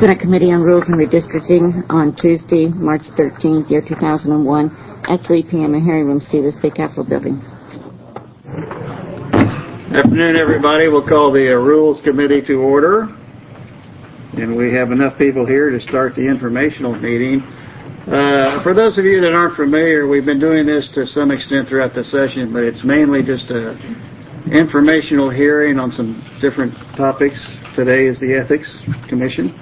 Senate Committee on Rules and Redistricting on Tuesday, March 13th, year 2001, at 3 p.m. in Hearing Room C, the State Capitol Building. Afternoon, everybody. We'll call the Rules Committee to order. And we have enough people here to start the informational meeting. For those of you that aren't familiar, we've been doing this to some extent throughout the session, but it's mainly just an informational hearing on some different topics. Today is the Ethics Commission.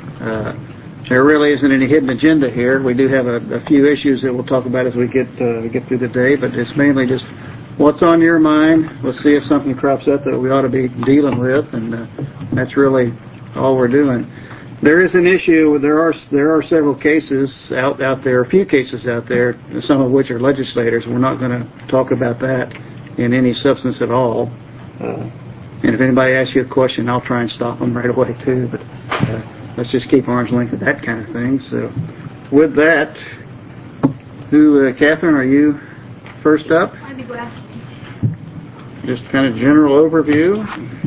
There really isn't any hidden agenda here. We do have a few issues that we'll talk about as we get through the day, but it's mainly just what's on your mind. We'll see if something crops up that we ought to be dealing with, and that's really all we're doing. There is an issue. There are several cases out there, a few cases out there, some of which are legislators. We're not going to talk about that in any substance at all. And if anybody asks you a question, I'll try and stop them right away too. But let's just keep arm's length of that kind of thing. So, with that, Catherine, are you first up? I'd be glad. Just kind of general overview.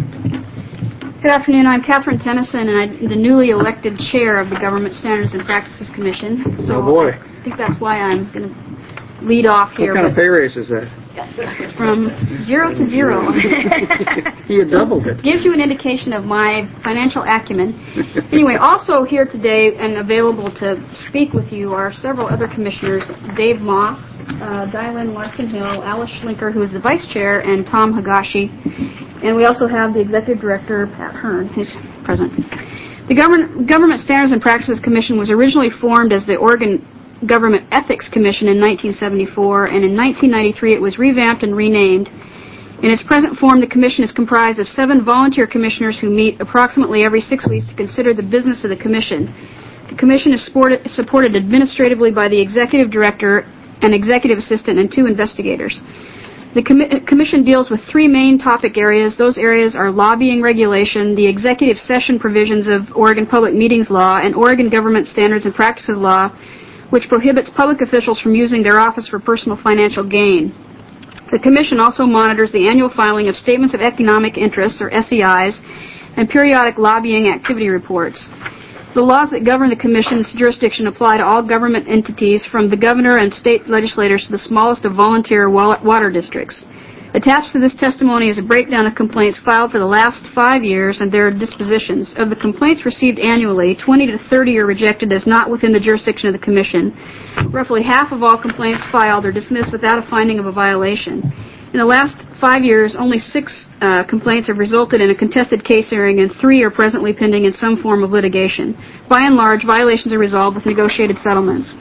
Good afternoon. I'm Catherine Tennyson, and I'm the newly elected chair of the Government Standards and Practices Commission. So oh boy! I think that's why I'm going to lead off here. What kind of pay raise is that? From 0 to 0. You doubled it. Gives you an indication of my financial acumen. Anyway, also here today and available to speak with you are several other commissioners: Dave Moss, Dylan Larson-Hill, Alice Schlinker, who is the vice chair, and Tom Higashi. And we also have the executive director, Pat Hearn, who's present. The Government Standards and Practices Commission was originally formed as the Oregon Government Ethics Commission in 1974, and in 1993 it was revamped and renamed. In its present form, the commission is comprised of 7 volunteer commissioners who meet approximately every 6 weeks to consider the business of the commission. The commission is supported administratively by the executive director, an executive assistant, and 2 investigators. The commission deals with 3 main topic areas. Those areas are lobbying regulation, the executive session provisions of Oregon Public Meetings Law, and Oregon Government Standards and Practices Law, which prohibits public officials from using their office for personal financial gain. The Commission also monitors the annual filing of Statements of Economic Interests, or SEIs, and periodic lobbying activity reports. The laws that govern the Commission's jurisdiction apply to all government entities, from the governor and state legislators to the smallest of volunteer water districts. Attached to this testimony is a breakdown of complaints filed for the last 5 years and their dispositions. Of the complaints received annually, 20 to 30 are rejected as not within the jurisdiction of the Commission. Roughly half of all complaints filed are dismissed without a finding of a violation. In the last 5 years, only 6 complaints have resulted in a contested case hearing, and 3 are presently pending in some form of litigation. By and large, violations are resolved with negotiated settlements.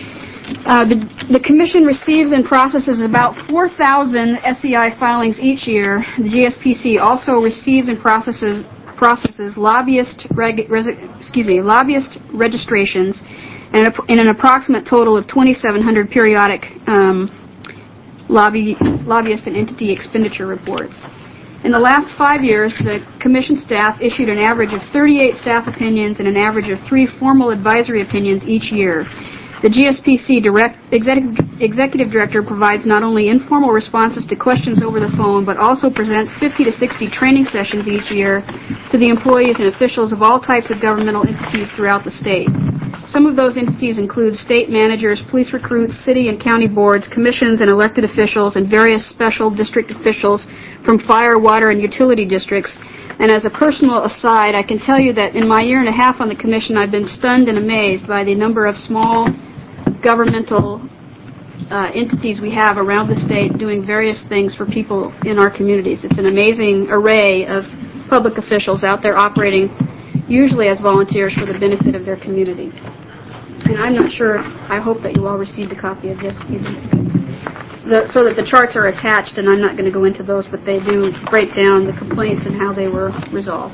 The Commission receives and processes about 4,000 SEI filings each year. The GSPC also receives and processes lobbyist registrations and an approximate total of 2,700 periodic lobbyist and entity expenditure reports. In the last 5 years, the Commission staff issued an average of 38 staff opinions and an average of 3 formal advisory opinions each year. The GSPC executive director provides not only informal responses to questions over the phone, but also presents 50 to 60 training sessions each year to the employees and officials of all types of governmental entities throughout the state. Some of those entities include state managers, police recruits, city and county boards, commissions and elected officials, and various special district officials from fire, water, and utility districts. And as a personal aside, I can tell you that in my year and a half on the Commission, I've been stunned and amazed by the number of small governmental entities we have around the state doing various things for people in our communities. It's an amazing array of public officials out there operating, usually as volunteers, for the benefit of their community. And I'm not sure, I hope that you all received a copy of this, so that the charts are attached, and I'm not going to go into those, but they do break down the complaints and how they were resolved.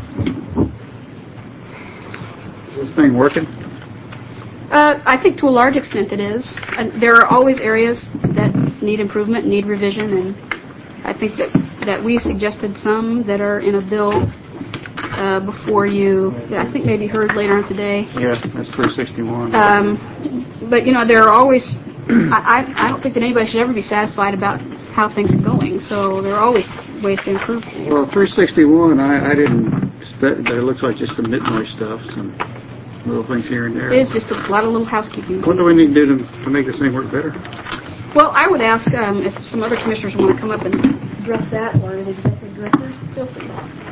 Is this thing working? I think to a large extent it is. There are always areas that need improvement, need revision, and I think that we suggested some that are in a bill before you, I think maybe heard later on today. Yes, that's 361. But, there are always, I don't think that anybody should ever be satisfied about how things are going. So there are always ways to improve things. Well, 361, I didn't expect, but it looks like just some noise stuff, some little things here and there. It is just a lot of little housekeeping. What do we need to do to make this thing work better? Well, I would ask if some other commissioners want to come up and address that, or the executive director, feel free.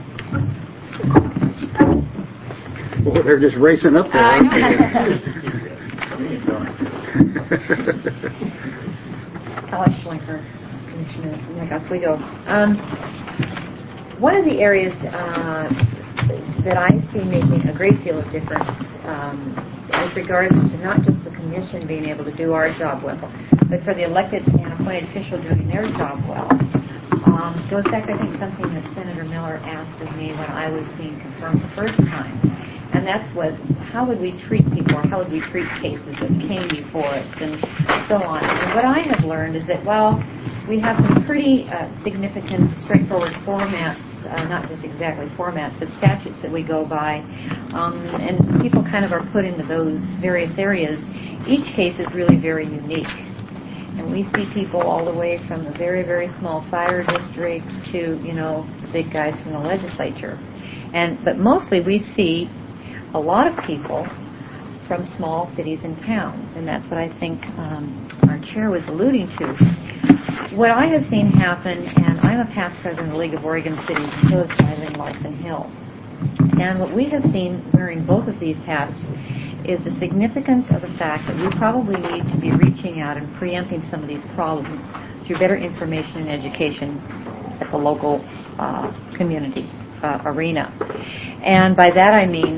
Boy, they're just racing up there. I know. Alice Schlenker, Commissioner Nick Oswego. One of the areas that I see making a great deal of difference as regards to not just the Commission being able to do our job well, but for the elected and appointed official doing their job well, goes back, I think, something that Senator Miller asked of me when I was being confirmed the first time. And that's how would we treat people, or how would we treat cases that came before us, and so on. And what I have learned is that, well, we have some pretty significant, straightforward formats, not just exactly formats, but statutes that we go by, and people kind of are put into those various areas. Each case is really very unique. And we see people all the way from the very, very small fire district to, big guys from the legislature. But mostly we see a lot of people from small cities and towns, and that's what I think our chair was alluding to. What I have seen happen, and I'm a past president of the League of Oregon Cities, and so is Eileen Larson Hill. And what we have seen wearing both of these hats is the significance of the fact that we probably need to be reaching out and preempting some of these problems through better information and education at the local community arena. And by that I mean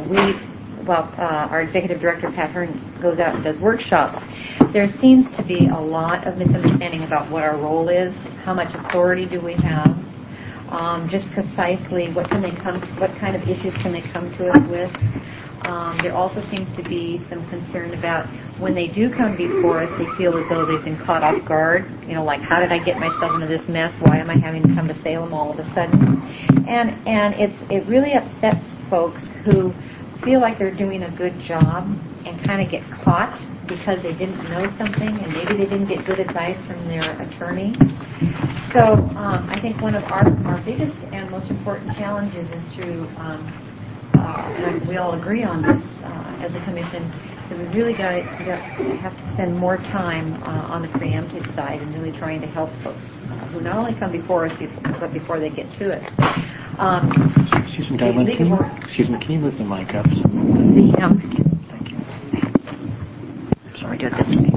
our executive director, Pat Hearn, goes out and does workshops. There seems to be a lot of misunderstanding about what our role is, how much authority do we have, just precisely what kind of issues can they come to us with. There also seems to be some concern about when they do come before us, they feel as though they've been caught off guard. Like, how did I get myself into this mess? Why am I having to come to Salem all of a sudden? And it really upsets folks who feel like they're doing a good job and kind of get caught because they didn't know something and maybe they didn't get good advice from their attorney. So I think one of our biggest and most important challenges is to and we all agree on this as a commission, that we really have to spend more time on the preemptive side and really trying to help folks who not only come before us, but before they get to it. Excuse me, Darlene, can you move the mic up? Thank you. Sorry, do it this way.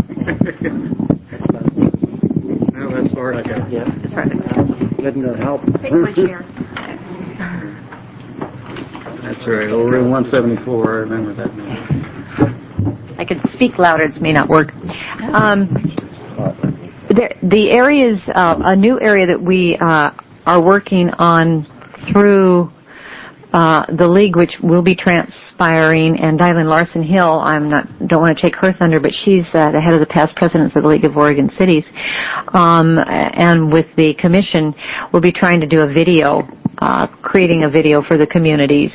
No, that's hard. Okay. Yeah. Just right there. Letting that help. Take my chair. That's right. Old room 174. I remember that now. I could speak louder. It may not work. The areas, a new area that we are working on through the league, which will be transpiring, and Eileen Larson Hill, don't want to take her thunder, but she's the head of the past presidents of the League of Oregon Cities, and with the commission, we'll be trying to do a video, creating a video for the communities,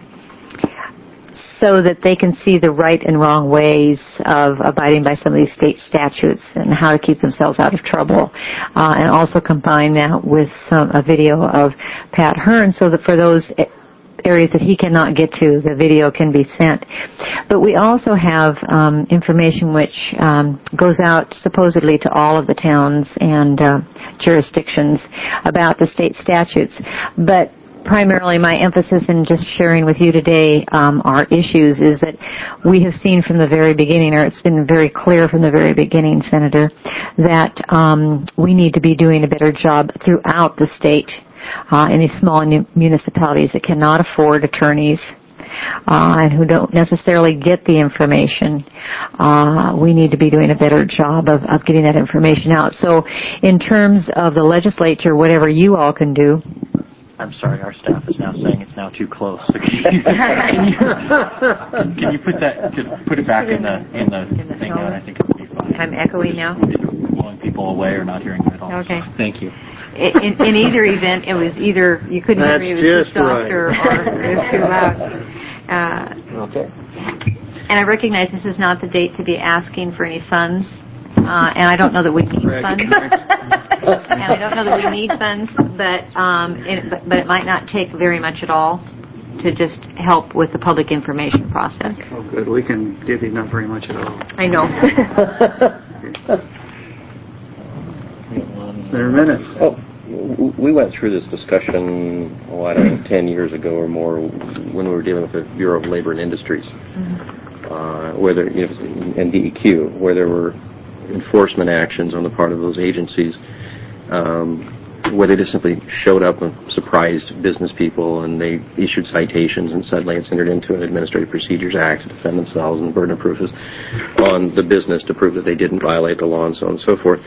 so that they can see the right and wrong ways of abiding by some of these state statutes and how to keep themselves out of trouble. And also combine that with a video of Pat Hearn, so that for those areas that he cannot get to, the video can be sent. But we also have information which goes out supposedly to all of the towns and jurisdictions about the state statutes. But primarily my emphasis in just sharing with you today our issues is that we have seen from the very beginning, or it's been very clear from the very beginning, Senator, that we need to be doing a better job throughout the state in these small municipalities that cannot afford attorneys and who don't necessarily get the information. We need to be doing a better job of getting that information out. So in terms of the legislature, whatever you all can do. I'm sorry, our staff is now saying it's now too close. So can you put it back in the thing, and I think it'll be fine. I'm echoing now. Blowing people away or not hearing you at all. Okay. So, thank you. In either event, it was either you couldn't hear me, it was too soft, or it was too loud. Okay. And I recognize this is not the date to be asking for any funds and I don't know that we need Correct. funds. And I don't know that we need funds, but it might not take very much at all to just help with the public information process. Oh, good. We can give you not very much at all. I know. Senator Minnis. Oh, we went through this discussion, I don't know, 10 years ago or more, when we were dealing with the Bureau of Labor and Industries, where there, and DEQ, where there were enforcement actions on the part of those agencies, where they just simply showed up and surprised business people, and they issued citations, and suddenly it's entered into an Administrative Procedures Act to defend themselves, and the burden of proof is on the business to prove that they didn't violate the law, and so on and so forth.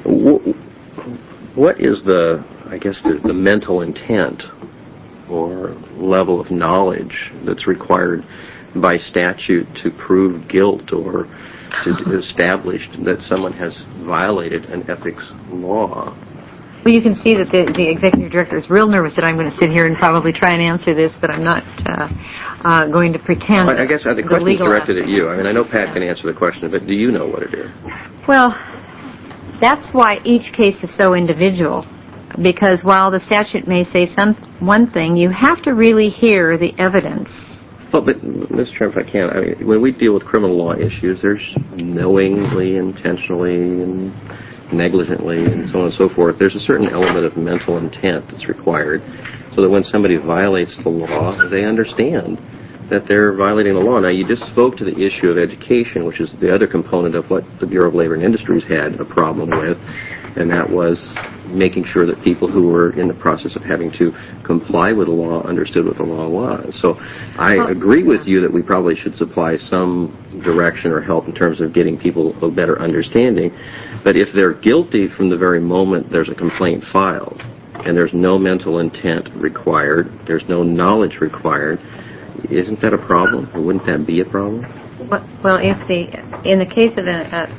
What is the mental intent or level of knowledge that's required by statute to prove guilt or to establish that someone has violated an ethics law? Well, you can see that the executive director is real nervous that I'm going to sit here and probably try and answer this, but I'm not going to pretend. I guess the question is directed at you. I mean, I know Pat can answer the question, but do you know what it is? Well, that's why each case is so individual, because while the statute may say one thing, you have to really hear the evidence. Well, but, Mr. Chairman, if I can, I mean, when we deal with criminal law issues, there's knowingly, intentionally, and negligently, and so on and so forth. There's a certain element of mental intent that's required, so that when somebody violates the law, they understand that they're violating the law. Now, you just spoke to the issue of education, which is the other component of what the Bureau of Labor and Industries had a problem with, and that was making sure that people who were in the process of having to comply with the law understood what the law was. So I agree with you that we probably should supply some direction or help in terms of getting people a better understanding. But if they're guilty from the very moment there's a complaint filed, and there's no mental intent required, there's no knowledge required, isn't that a problem? Or wouldn't that be a problem? Well, in the case of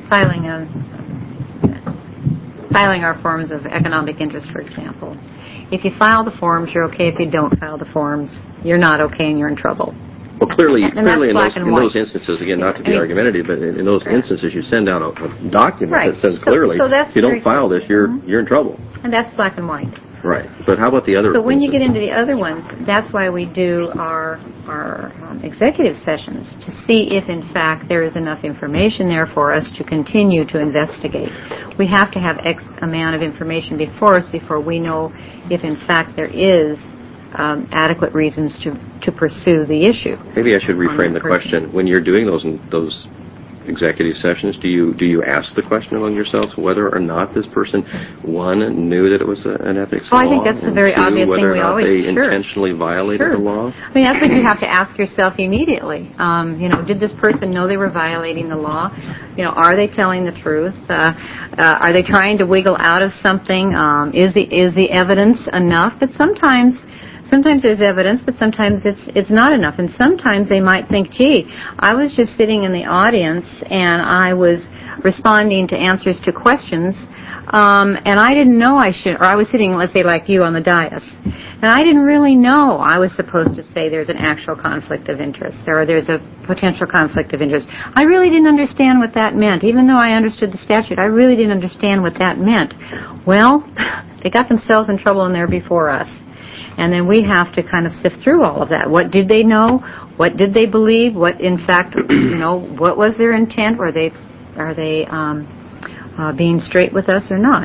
filing our forms of economic interest, for example, if you file the forms, you're okay. If you don't file the forms, you're not okay and you're in trouble. Well, clearly in those instances, again, not to be argumentative, but in those instances, you send out a document that says clearly, if you don't file this, you're in trouble. And that's black and white. Right. But how about the other? But when you get into the other ones, that's why we do our executive sessions, to see if, in fact, there is enough information there for us to continue to investigate. We have to have X amount of information before us before we know if, in fact, there is adequate reasons to pursue the issue. Maybe I should reframe the question. When you're doing those executive sessions, do you ask the question among yourselves whether or not this person, one, knew that it was an ethics law? I think that's a very obvious thing we always do. Whether or not they intentionally violated the law? I mean, that's what you have to ask yourself immediately. Did this person know they were violating the law? Are they telling the truth? Are they trying to wiggle out of something? Is the evidence enough? But sometimes there's evidence, but sometimes it's not enough. And sometimes they might think, gee, I was just sitting in the audience and I was responding to answers to questions, and I didn't know I was sitting, let's say, like you on the dais, and I didn't really know I was supposed to say there's an actual conflict of interest or there's a potential conflict of interest. I really didn't understand what that meant. Even though I understood the statute, I really didn't understand what that meant. Well, they got themselves in trouble in there before us. And then we have to kind of sift through all of that. What did they know? What did they believe? What, in fact, what was their intent? Are they being straight with us or not?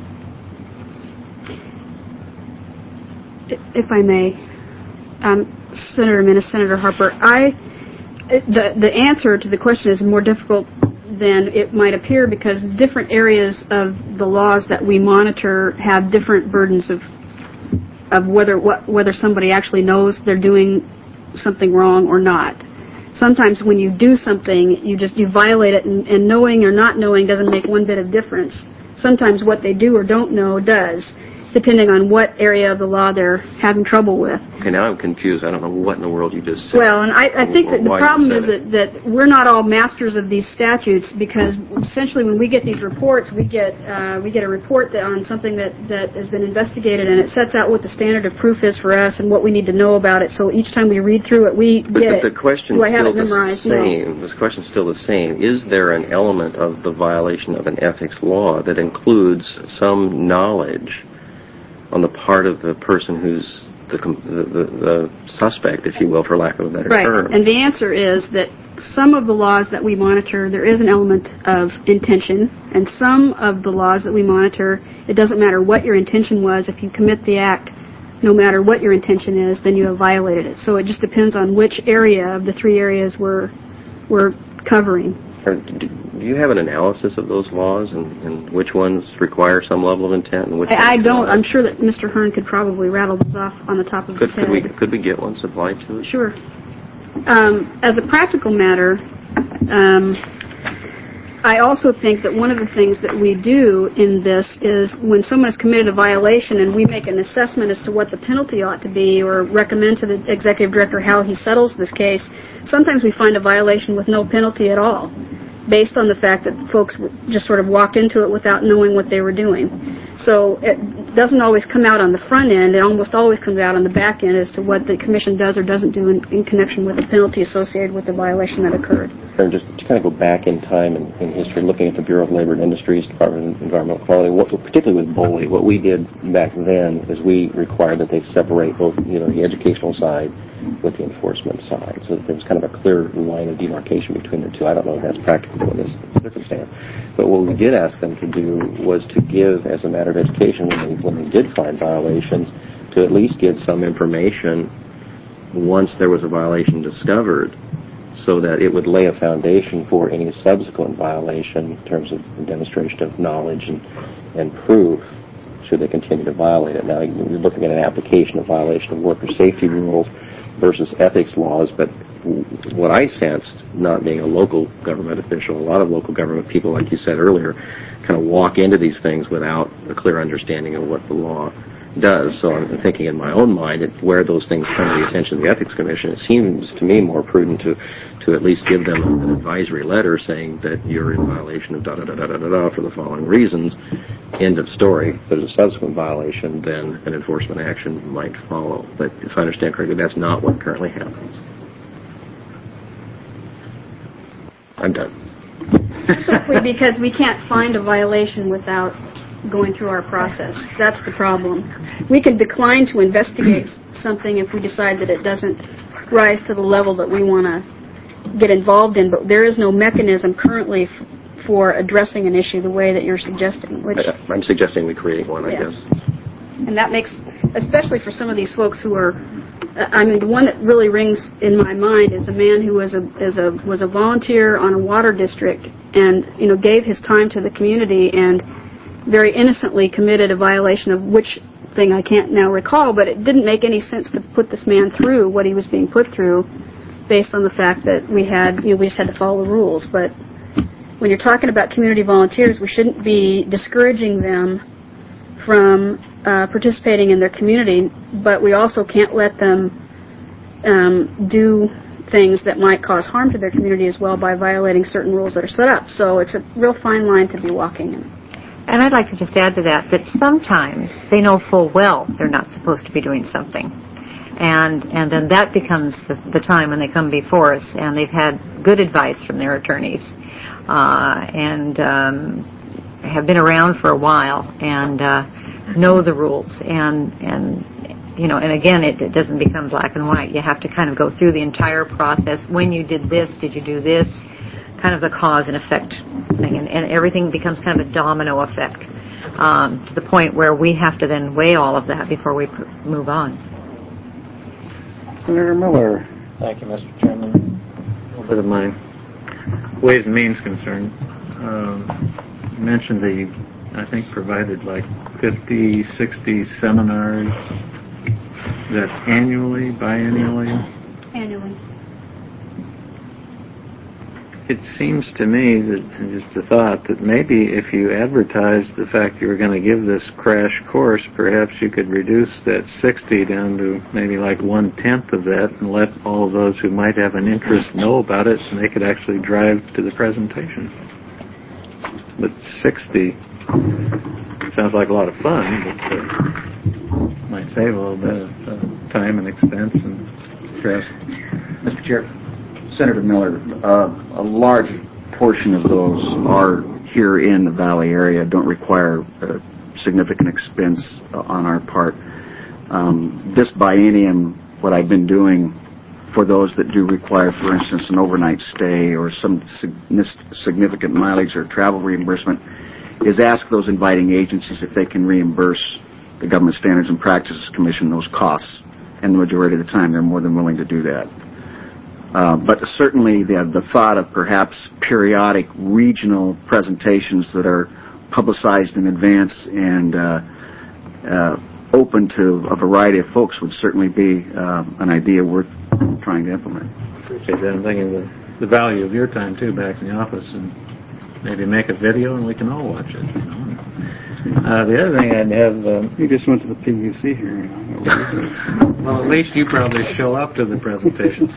If I may, Senator Minnis, Senator Harper, the answer to the question is more difficult than it might appear because different areas of the laws that we monitor have different burdens of whether somebody actually knows they're doing something wrong or not. Sometimes when you do something, you violate it, and knowing or not knowing doesn't make one bit of difference. Sometimes what they do or don't know does. depending on what area of the law they're having trouble with. Okay, now I'm confused. I don't know what in the world you just said. Well, and I think that the problem is that we're not all masters of these statutes, because essentially when we get these reports, we get a report on something that has been investigated, and it sets out what the standard of proof is for us and what we need to know about it. So each time we read through it, we get it. But the question's still the same. The question's still the same. Is there an element of the violation of an ethics law that includes some knowledge on the part of the person who's the suspect, if you will, for lack of a better term? Right, and the answer is that some of the laws that we monitor, there is an element of intention, and some of the laws that we monitor, it doesn't matter what your intention was. If you commit the act, no matter what your intention is, then you have violated it. So it just depends on which area of the three areas we're covering. Do you have an analysis of those laws and which ones require some level of intent and which ones I don't. don't? I'm sure that Mr. Hearn could probably rattle those off on the top of his head. Could we get one supplied to us? Sure. As a practical matter, I also think that one of the things that we do in this is when someone has committed a violation and we make an assessment as to what the penalty ought to be or recommend to the executive director how he settles this case, sometimes we find a violation with no penalty at all, based on the fact that folks just sort of walked into it without knowing what they were doing. So it doesn't always come out on the front end. It almost always comes out on the back end as to what the commission does or doesn't do in connection with the penalty associated with the violation that occurred. And just to kind of go back in time in history, looking at the Bureau of Labor and Industries, Department of Environmental Quality, particularly with BOLI, what we did back then is we required that they separate both, the educational side with the enforcement side, so that there was kind of a clear line of demarcation between the two. I don't know if that's practicable in this circumstance, but what we did ask them to do was to give, as a matter of education, when they did find violations, to at least give some information once there was a violation discovered, so that it would lay a foundation for any subsequent violation in terms of demonstration of knowledge and proof should they continue to violate it. Now, you're looking at an application of violation of worker safety rules versus ethics laws, but what I sensed, not being a local government official, a lot of local government people, like you said earlier, kind of walk into these things without a clear understanding of what the law does. So I'm thinking in my own mind, where those things come to the attention of the Ethics Commission, it seems to me more prudent to at least give them an advisory letter saying that you're in violation of da-da-da-da-da-da for the following reasons, end of story. If there's a subsequent violation, then an enforcement action might follow. But if I understand correctly, that's not what currently happens. I'm done. Simply because we can't find a violation without going through our process. That's the problem. We can decline to investigate something if we decide that it doesn't rise to the level that we want to get involved in, but there is no mechanism currently for addressing an issue the way that you're suggesting. I'm suggesting we create one, I guess. And that makes, especially for some of these folks who are, the one that really rings in my mind is a man who was a volunteer on a water district and gave his time to the community and very innocently committed a violation of which thing I can't now recall, but it didn't make any sense to put this man through what he was being put through based on the fact that we just had to follow the rules. But when you're talking about community volunteers, we shouldn't be discouraging them from participating in their community, but we also can't let them do things that might cause harm to their community as well by violating certain rules that are set up. So it's a real fine line to be walking in. And I'd like to just add to that sometimes they know full well they're not supposed to be doing something. And then that becomes the time when they come before us and they've had good advice from their attorneys and have been around for a while and know the rules. And again, it doesn't become black and white. You have to kind of go through the entire process. When you did this, did you do this? Kind of the cause and effect thing. And everything becomes kind of a domino effect to the point where we have to then weigh all of that before we move on. Senator Miller. Thank you, Mr. Chairman. A little bit of my Ways and Means concern. You mentioned I think provided like 50, 60 seminars. Is that annually, biannually? Annually. It seems to me that, just a thought, that maybe if you advertised the fact you were going to give this crash course, perhaps you could reduce that 60 down to maybe like 1/10 of that and let all of those who might have an interest know about it and they could actually drive to the presentation. But 60 sounds like a lot of fun, but might save a little bit of time and expense and stress. Mr. Chair, Senator Miller, a large portion of those are here in the Valley area, don't require significant expense on our part. This biennium, what I've been doing for those that do require, for instance, an overnight stay or some significant mileage or travel reimbursement, is ask those inviting agencies if they can reimburse the Government Standards and Practices Commission those costs. And the majority of the time, they're more than willing to do that. But certainly the thought of perhaps periodic regional presentations that are publicized in advance and open to a variety of folks would certainly be an idea worth trying to implement. Appreciate that. I'm thinking of the value of your time, too, back in the office, and maybe make a video and we can all watch it. You know? The other thing I'd have... you just went to the PUC hearing. Well, at least you probably show up to the presentation.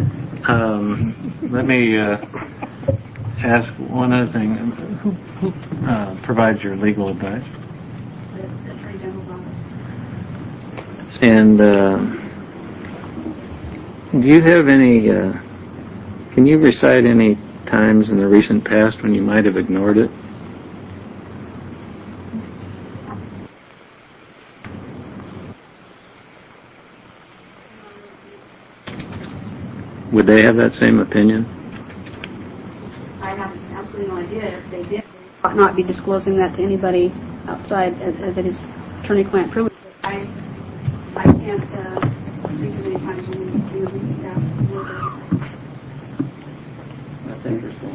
Let me ask one other thing. Who provides your legal advice? The Attorney General's office. And do you have any... can you recite any times in the recent past when you might have ignored it? Would they have that same opinion? I have absolutely no idea. If they did, they ought not be disclosing that to anybody outside, as it is attorney-client privilege. But I can't think of any times in the recent past where That's interesting.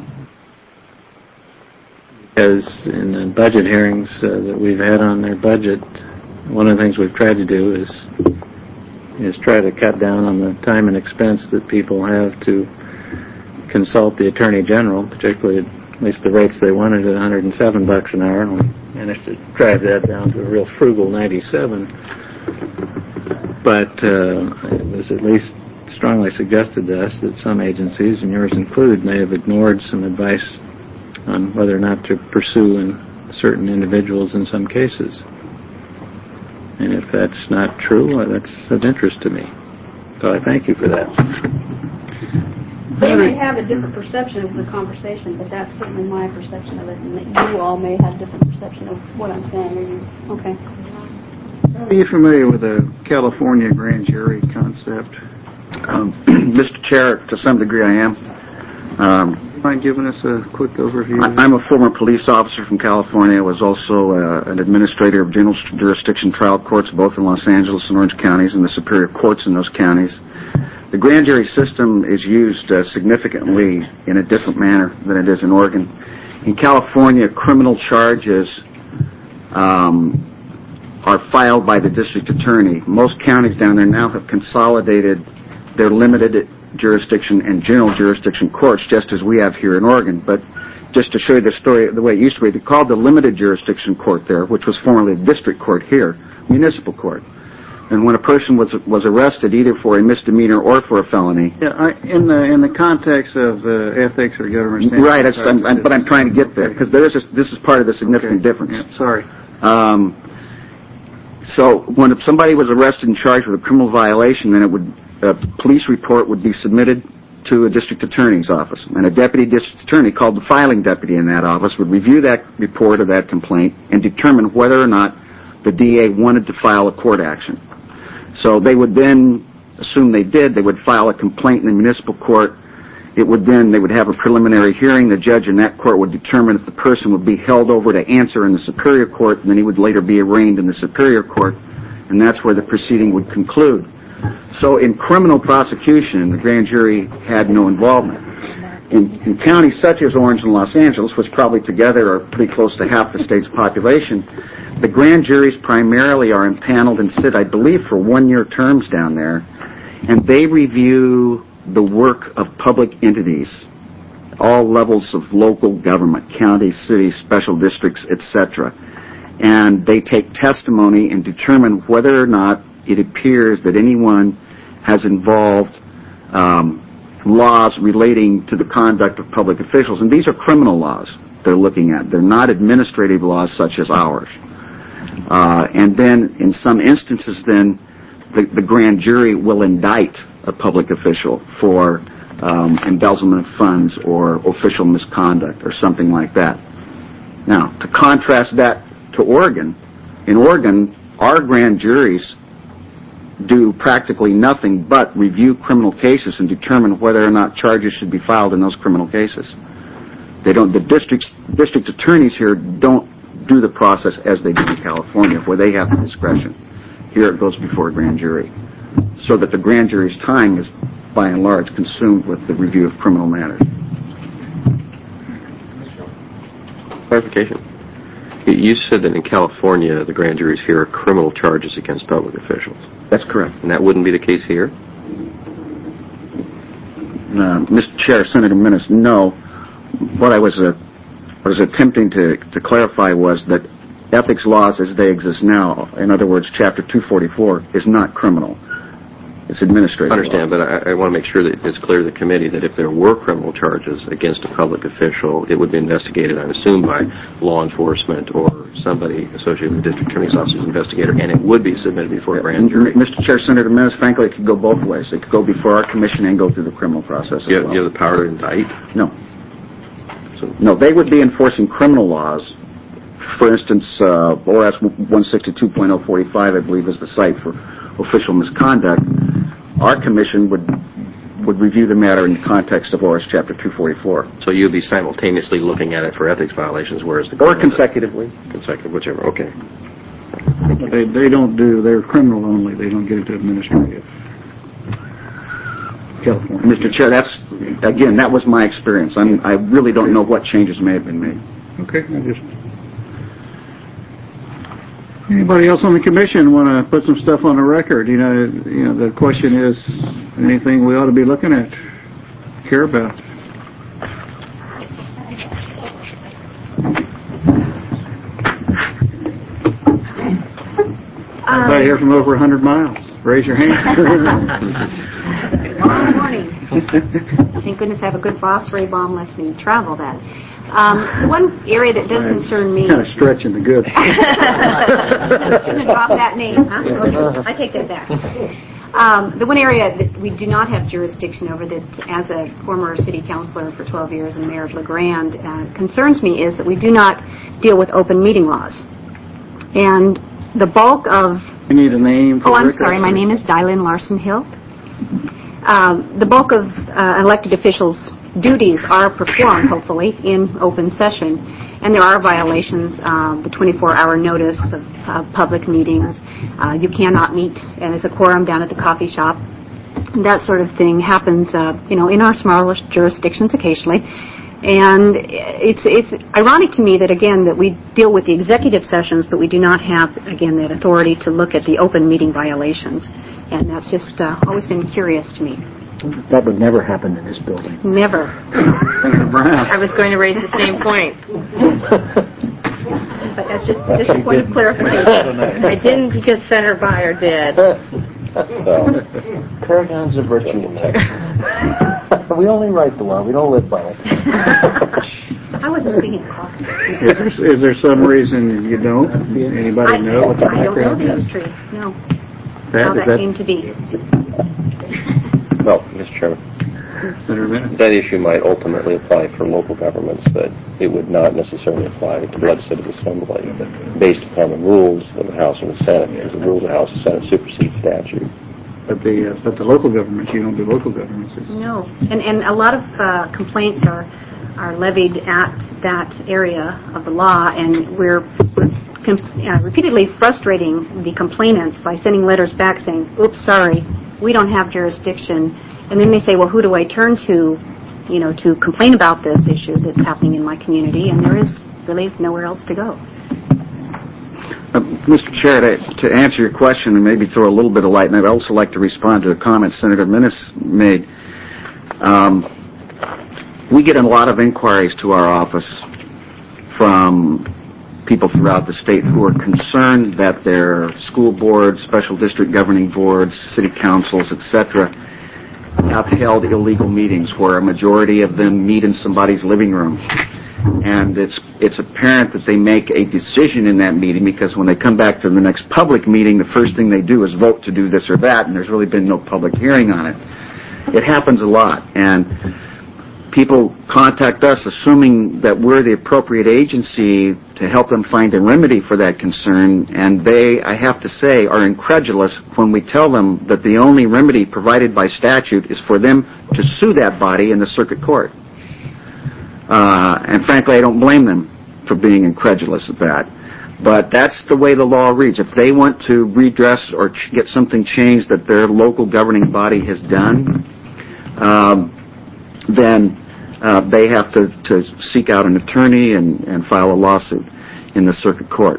Because in the budget hearings that we've had on their budget, one of the things we've tried to do is try to cut down on the time and expense that people have to consult the Attorney General, particularly at least the rates they wanted at $107 an hour, and we managed to drive that down to a real frugal 97. But it was at least strongly suggested to us that some agencies, and yours included, may have ignored some advice on whether or not to pursue certain individuals in some cases. And if that's not true, that's of interest to me. So I thank you for that. they may have a different perception of the conversation, but that's certainly my perception of it, and you all may have a different perception of what I'm saying. Are you okay? Are you familiar with the California grand jury concept? Mr. Chair, to some degree I am. Do you mind giving us a quick overview? I'm a former police officer from California. I was also an administrator of general jurisdiction trial courts, both in Los Angeles and Orange counties, and the superior courts in those counties. The grand jury system is used significantly in a different manner than it is in Oregon. In California, criminal charges are filed by the district attorney. Most counties down there now have consolidated their limited jurisdiction and general jurisdiction courts, just as we have here in Oregon. But just to show you the story, the way it used to be, they called the limited jurisdiction court there, which was formerly the district court here, municipal court. And when a person was arrested either for a misdemeanor or for a felony, in the context of ethics or government standards, right? But I'm trying to get there because this is part of the significant difference. Yeah, sorry. So when somebody was arrested and charged with a criminal violation, then a police report would be submitted to a district attorney's office, and a deputy district attorney called the filing deputy in that office would review that report or that complaint and determine whether or not the DA wanted to file a court action. So they would then, assume they did, they would file a complaint in the municipal court. They would have a preliminary hearing. The judge in that court would determine if the person would be held over to answer in the superior court, and then he would later be arraigned in the superior court, and that's where the proceeding would conclude. So in criminal prosecution, the grand jury had no involvement. In counties such as Orange and Los Angeles, which probably together are pretty close to half the state's population, the grand juries primarily are impaneled and sit, I believe, for one-year terms down there, and they review the work of public entities all levels of local government, county, city, special districts, etc. And they take testimony and determine whether or not it appears that anyone has involved laws relating to the conduct of public officials. And these are criminal laws they're looking at. They're not administrative laws such as ours. And then in some instances then the grand jury will indict a public official for embezzlement of funds or official misconduct or something like that. Now, to contrast that to Oregon, in Oregon, our grand juries do practically nothing but review criminal cases and determine whether or not charges should be filed in those criminal cases. They don't. The district attorneys here don't do the process as they do in California, where they have the discretion. Here it goes before a grand jury, so that the grand jury's time is, by and large, consumed with the review of criminal matters. Clarification. You said that in California, the grand juries hear criminal charges against public officials. That's correct. And that wouldn't be the case here? Mr. Chair, Senator Minnis, no. What I was attempting to clarify was that ethics laws as they exist now, in other words, Chapter 244, is not criminal. It's administrative. I understand, but I want to make sure that it's clear to the committee that if there were criminal charges against a public official, it would be investigated, I assume, by law enforcement or somebody associated with the district attorney's office's investigator, and it would be submitted before a grand jury. Mr. Chair, Senator Minnis, frankly, it could go both ways. It could go before our commission and go through the criminal process as well. You have the power to indict? No. No, they would be enforcing criminal laws. For instance, ORS 162.045, I believe, is the site for official misconduct. Our commission would review the matter in the context of ORS Chapter 244. So you'd be simultaneously looking at it for ethics violations, whereas the... Or consecutively. Consecutive, whichever, okay. They don't do, they're criminal only. They don't get into administrative. California. Mr. Chair, that was my experience. I really don't know what changes may have been made. Okay, anybody else on the commission want to put some stuff on the record? You know, the question is, anything we ought to be looking at, care about? Anybody here from over 100 miles? Raise your hand. Good morning. Thank goodness I have a good boss, Ray Baum, lets me travel that. One area that does concern me... Kind of stretching the good. Shouldn't have dropped that name, huh? Okay, I take that back. The one area that we do not have jurisdiction over, that as a former city councilor for 12 years and mayor of LeGrand, concerns me, is that we do not deal with open meeting laws. And the bulk of... You need a name for I'm sorry. My name is Dylin Larson Hill. The bulk of elected officials' duties are performed, hopefully, in open session. And there are violations, the 24-hour notice of public meetings. You cannot meet as a quorum down at the coffee shop. That sort of thing happens, in our smaller jurisdictions occasionally. And it's ironic to me that, again, that we deal with the executive sessions, but we do not have, again, that authority to look at the open meeting violations. And that's just always been curious to me. That would never happen in this building. Never. I was going to raise the same point. But that's just a point of clarification. I didn't because Senator Beyer did. Paragons of virtue. We only write the law. We don't live by it. I wasn't speaking of coffee. Is there some reason you don't? Anybody know what the background I don't know the is? history. No. Pat, How that came to be. Well, Mr. Chairman, that issue might ultimately apply for local governments, but it would not necessarily apply to the Legislative Assembly based upon the rules of the House and the Senate, because the rules of the House and Senate supersede statute. But the local governments, you don't do local governments. No. And a lot of complaints are levied at that area of the law, and we're repeatedly frustrating the complainants by sending letters back saying, oops, sorry, we don't have jurisdiction. And then they say, well, who do I turn to, to complain about this issue that's happening in my community? And there is really nowhere else to go. Mr. Chair, to answer your question and maybe throw a little bit of light, and I'd also like to respond to a comment Senator Minnis made. We get a lot of inquiries to our office from people throughout the state who are concerned that their school boards, special district governing boards, city councils, etc., have held illegal meetings where a majority of them meet in somebody's living room. And it's apparent that they make a decision in that meeting because when they come back to the next public meeting, the first thing they do is vote to do this or that, and there's really been no public hearing on it. It happens a lot, and people contact us assuming that we're the appropriate agency to help them find a remedy for that concern, and they, I have to say, are incredulous when we tell them that the only remedy provided by statute is for them to sue that body in the circuit court. And frankly, I don't blame them for being incredulous at that. But that's the way the law reads. If they want to redress or get something changed that their local governing body has done, then they have to seek out an attorney and file a lawsuit in the circuit court.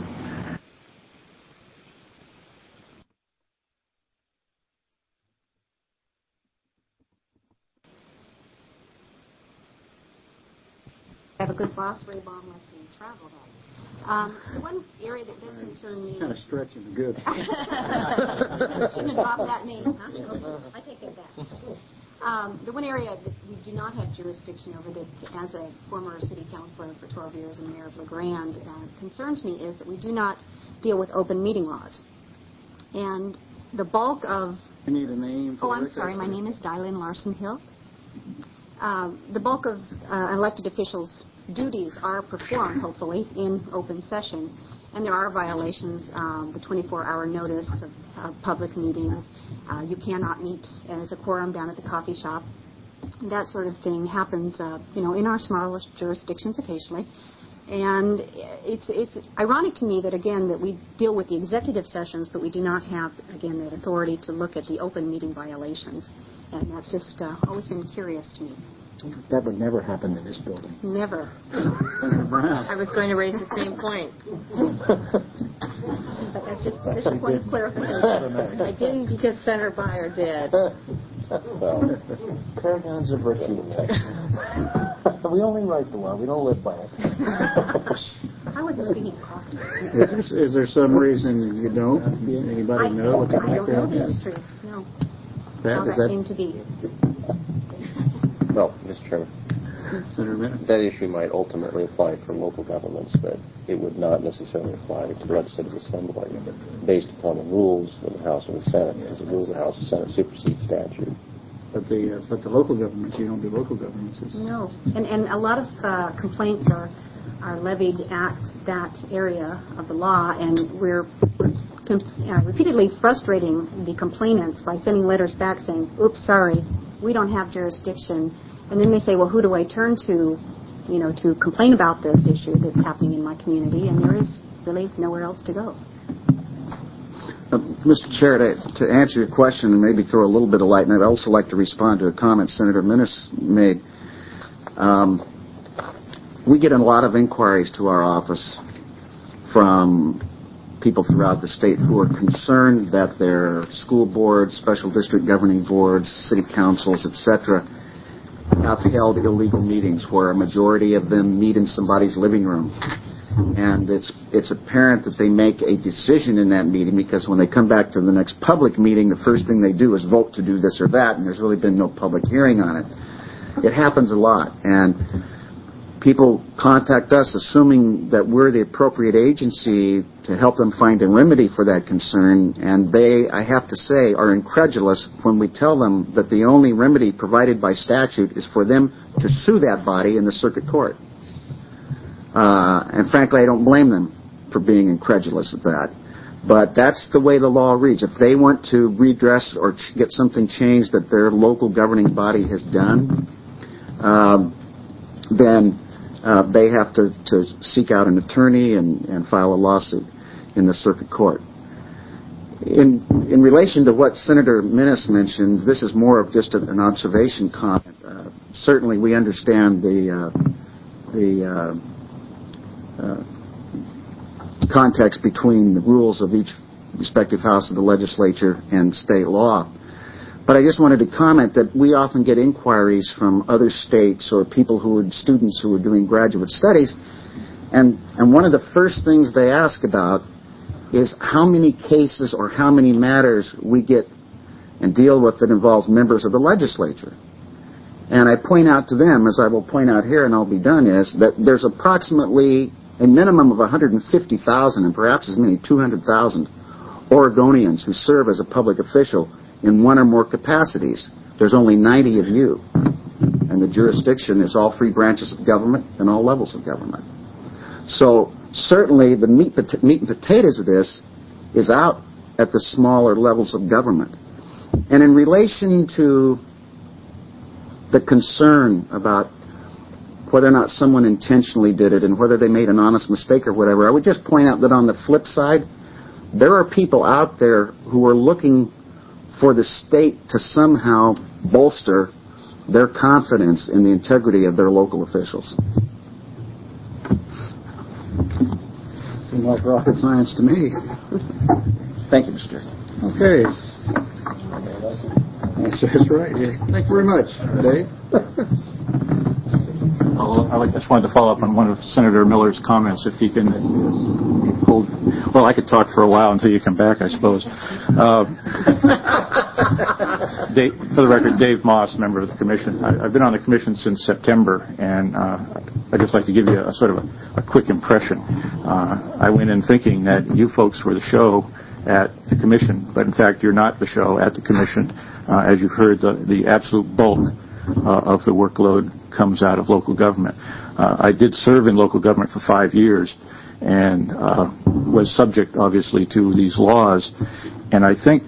I have a good boss, Ray Baum lets me travel that. The one area that does concern me... Kind of stretching the good. Shouldn't have dropped that name, huh? I take it back. The one area that we do not have jurisdiction over that, as a former city councilor for 12 years and mayor of LeGrand, concerns me is that we do not deal with open meeting laws. And the bulk of... You need a name for I'm sorry. My name is Dylin Larson-Hill. The bulk of elected officials' duties are performed, hopefully, in open session. And there are violations, the 24-hour notice of public meetings. You cannot meet as a quorum down at the coffee shop. That sort of thing happens, in our smaller jurisdictions occasionally. And it's ironic to me that, again, that we deal with the executive sessions, but we do not have, again, that authority to look at the open meeting violations. And that's just always been curious to me. That would never happen in this building. Never. I was going to raise the same point. But that's just a point of clarification. I didn't because Senator Beyer did. Well, paragon's a virtue. We only write the law. We don't live by it. I wasn't speaking coffee. Is there some reason you don't? Anybody know what the background is? I don't know the history. No. How that came to be. Well, Mr. Chairman, Senator Minnick? that issue might ultimately apply for local governments, but it would not necessarily apply to the Legislative Assembly based upon the rules of the House and the Senate. And the rules of the House and Senate supersede statute. But the local governments, you don't do local governments. No. And a lot of complaints are levied at that area of the law, and we're repeatedly frustrating the complainants by sending letters back saying, oops, sorry, we don't have jurisdiction. And then they say, well, who do I turn to, to complain about this issue that's happening in my community? And there is really nowhere else to go. Mr. Chair, to answer your question and maybe throw a little bit of light, and I'd also like to respond to a comment Senator Minnis made. We get a lot of inquiries to our office from people throughout the state who are concerned that their school boards, special district governing boards, city councils, etc., have held illegal meetings where a majority of them meet in somebody's living room. And it's apparent that they make a decision in that meeting because when they come back to the next public meeting, the first thing they do is vote to do this or that, and there's really been no public hearing on it. It happens a lot, and people contact us assuming that we're the appropriate agency to help them find a remedy for that concern, and they, I have to say, are incredulous when we tell them that the only remedy provided by statute is for them to sue that body in the circuit court. And frankly, I don't blame them for being incredulous at that. But that's the way the law reads. If they want to redress or get something changed that their local governing body has done, then they have to seek out an attorney and file a lawsuit in the circuit court. In relation to what Senator Minnis mentioned, this is more of just an observation comment. Certainly, we understand the context between the rules of each respective house of the legislature and state law. But I just wanted to comment that we often get inquiries from other states or students who are doing graduate studies, and one of the first things they ask about is how many cases or how many matters we get and deal with that involves members of the legislature. And I point out to them, as I will point out here and I'll be done, is that there's approximately a minimum of 150,000 and perhaps as many 200,000 Oregonians who serve as a public official in one or more capacities. There's only 90 of you. And the jurisdiction is all three branches of government and all levels of government. So certainly the meat and potatoes of this is out at the smaller levels of government. And in relation to the concern about whether or not someone intentionally did it and whether they made an honest mistake or whatever, I would just point out that on the flip side, there are people out there who are looking for the state to somehow bolster their confidence in the integrity of their local officials. Seemed like rocket science to me. Thank you, Mr. Chairman. Okay. That's right. Thank you very much, Dave. I just wanted to follow up on one of Senator Miller's comments, if he can hold. Well, I could talk for a while until you come back, I suppose. For the record, Dave Moss, member of the Commission. I've been on the Commission since September, and I'd just like to give you a sort of a quick impression. I went in thinking that you folks were the show at the Commission, but in fact you're not the show at the Commission. As you've heard, the absolute bulk of the workload comes out of local government. I did serve in local government for 5 years and was subject, obviously, to these laws. And I think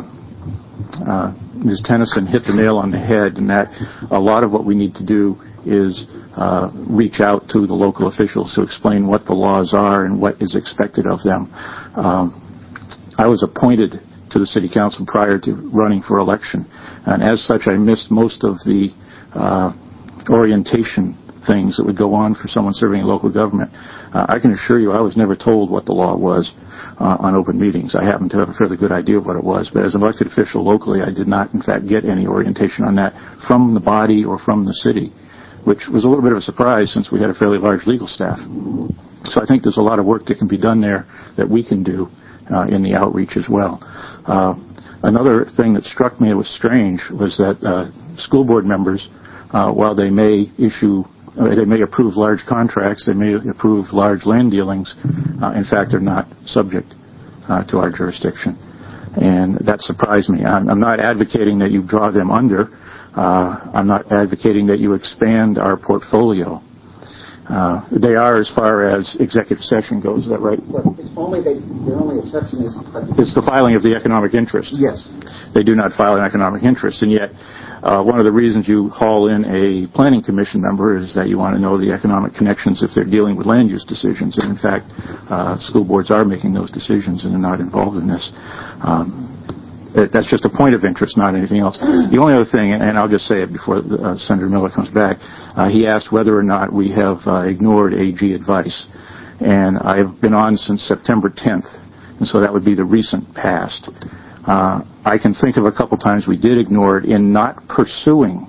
Ms. Tennyson hit the nail on the head in that a lot of what we need to do is reach out to the local officials to explain what the laws are and what is expected of them. I was appointed to the City Council prior to running for election, and as such I missed most of the orientation things that would go on for someone serving in local government. I can assure you I was never told what the law was on open meetings. I happen to have a fairly good idea of what it was, but as an elected official locally, I did not, in fact, get any orientation on that from the body or from the city, which was a little bit of a surprise since we had a fairly large legal staff. So I think there's a lot of work that can be done there that we can do in the outreach as well. Another thing that struck me that was strange was that school board members, while they may approve large contracts, they may approve large land dealings, in fact are not subject to our jurisdiction. And that surprised me. I'm not advocating that you draw them under. I'm not advocating that you expand our portfolio. They are as far as executive session goes, is that right? Well, the only exception is... It's the filing of the economic interest. Yes. They do not file an economic interest, and yet one of the reasons you haul in a planning commission member is that you want to know the economic connections if they're dealing with land use decisions, and in fact, school boards are making those decisions and are not involved in this. That's just a point of interest, not anything else. The only other thing, and I'll just say it before Senator Miller comes back, he asked whether or not we have ignored AG advice. And I've been on since September 10th, and so that would be the recent past. I can think of a couple times we did ignore it in not pursuing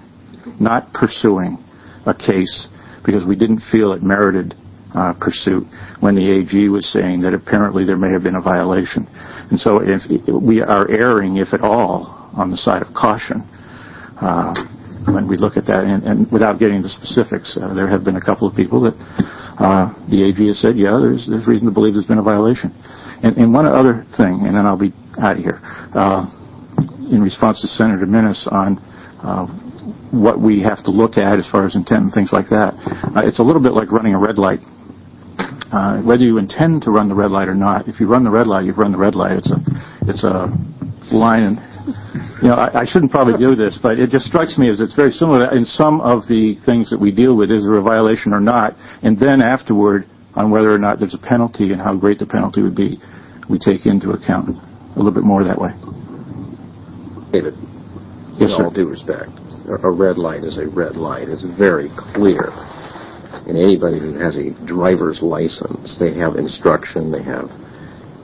a case because we didn't feel it merited pursuit when the AG was saying that apparently there may have been a violation. And so if we are erring, if at all, on the side of caution when we look at that. And without getting into specifics, there have been a couple of people that the AG has said, yeah, there's reason to believe there's been a violation. And one other thing, and then I'll be out of here, in response to Senator Minnis on what we have to look at as far as intent and things like that. It's a little bit like running a red light. Whether you intend to run the red light or not, if you run the red light, you've run the red light. It's a line. And, I shouldn't probably do this, but it just strikes me as it's very similar in some of the things that we deal with. Is there a violation or not? And then afterward, on whether or not there's a penalty and how great the penalty would be, we take into account a little bit more that way. David, yes, with all due respect, a red light is a red light. It's very clear. And anybody who has a driver's license, they have instruction, they have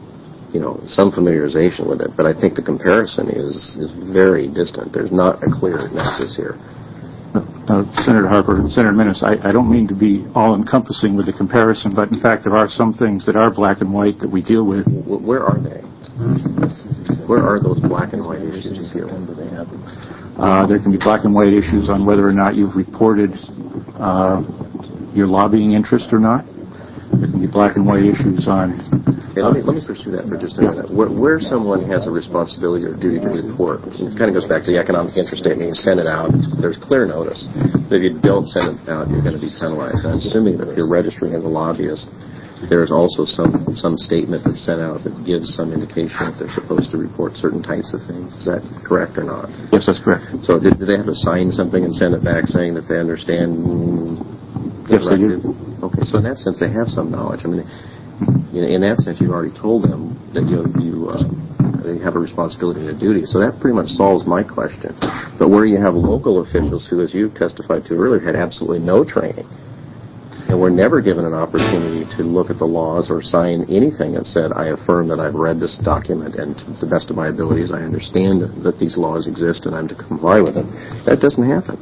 some familiarization with it. But I think the comparison is very distant. There's not a clear nexus here. Senator Harper and Senator Minnis, I don't mean to be all-encompassing with the comparison, but in fact there are some things that are black and white that we deal with. Where are they? Where are those black and white issues you deal with? There can be black and white issues on whether or not you've reported your lobbying interest or not. There can be black and white issues on... Let me pursue that for just a minute. Where someone has a responsibility or duty to report, it kind of goes back to the economic interest statement. You send it out, there's clear notice. But if you don't send it out, you're going to be penalized. I'm assuming that if you're registering as a lobbyist, there's also some statement that's sent out that gives some indication that they're supposed to report certain types of things. Is that correct or not? Yes, that's correct. So do they have to sign something and send it back saying that they understand? Yes, they do. Okay, so in that sense, they have some knowledge. I mean, in that sense, you've already told them that they have a responsibility and a duty. So that pretty much solves my question. But where you have local officials who, as you testified to earlier, had absolutely no training, and were never given an opportunity to look at the laws or sign anything that said, I affirm that I've read this document and to the best of my abilities I understand that these laws exist and I'm to comply with them. That doesn't happen.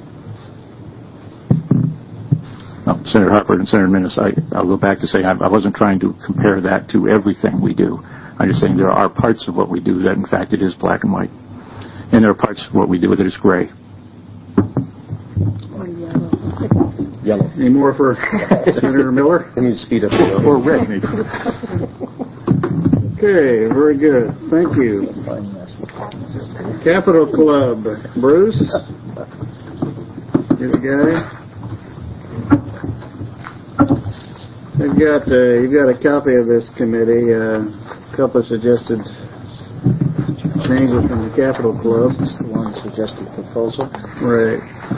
Senator Harper and Senator Minnis, I'll go back to say I wasn't trying to compare that to everything we do. I'm just saying there are parts of what we do that, in fact, it is black and white. And there are parts of what we do that is gray. Or yellow. Yellow. Any more for Senator Miller? I need to speed up. Or red, maybe. Okay, very good. Thank you. Capitol Club. Bruce? You're the guy? You've got a copy of this committee. A couple of suggested changes from the Capitol Club. This is the one suggested proposal. Right.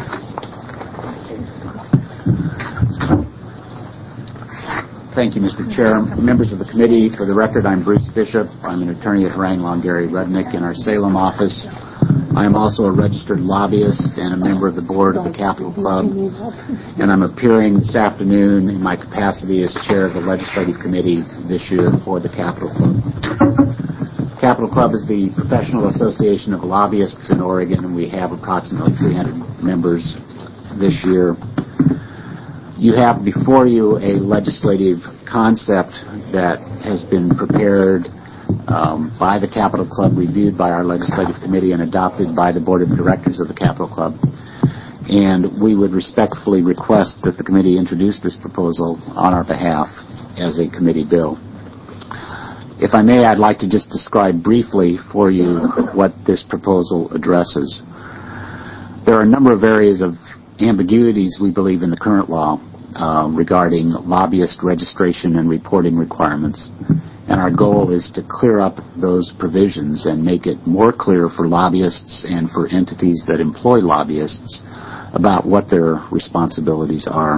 Thank you, Mr. Chair. Members of the committee, for the record, I'm Bruce Bishop. I'm an attorney at Harang, Longary, Rudnick in our Salem office. I am also a registered lobbyist and a member of the board of the Capitol Club, and I'm appearing this afternoon in my capacity as chair of the legislative committee this year for the Capitol Club. Capitol Club is the professional association of lobbyists in Oregon, and we have approximately 300 members this year. You have before you a legislative concept that has been prepared by the Capitol Club, reviewed by our legislative committee, and adopted by the board of directors of the Capitol Club. And we would respectfully request that the committee introduce this proposal on our behalf as a committee bill. If I may, I'd like to just describe briefly for you what this proposal addresses. There are a number of areas of ambiguities, we believe, in the current law regarding lobbyist registration and reporting requirements. And our goal is to clear up those provisions and make it more clear for lobbyists and for entities that employ lobbyists about what their responsibilities are.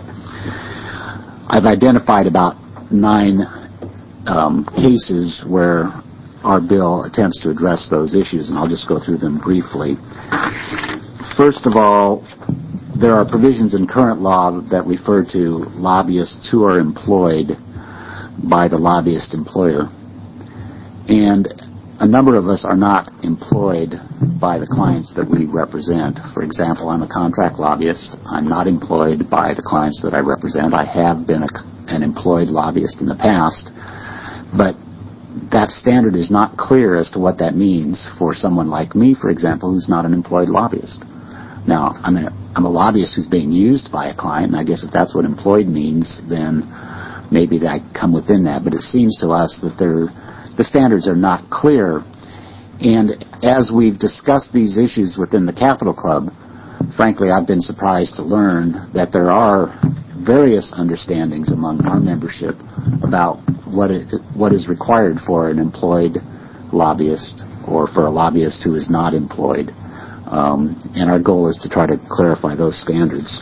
I've identified about 9 cases where our bill attempts to address those issues, and I'll just go through them briefly. First of all, there are provisions in current law that refer to lobbyists who are employed by the lobbyist employer. And a number of us are not employed by the clients that we represent. For example, I'm a contract lobbyist. I'm not employed by the clients that I represent. I have been an employed lobbyist in the past, but that standard is not clear as to what that means for someone like me, for example, who's not an employed lobbyist. Now, I'm a lobbyist who's being used by a client, and I guess if that's what employed means, then maybe I come within that. But it seems to us that the standards are not clear. And as we've discussed these issues within the Capitol Club, frankly, I've been surprised to learn that there are various understandings among our membership about what is required for an employed lobbyist or for a lobbyist who is not employed. And our goal is to try to clarify those standards.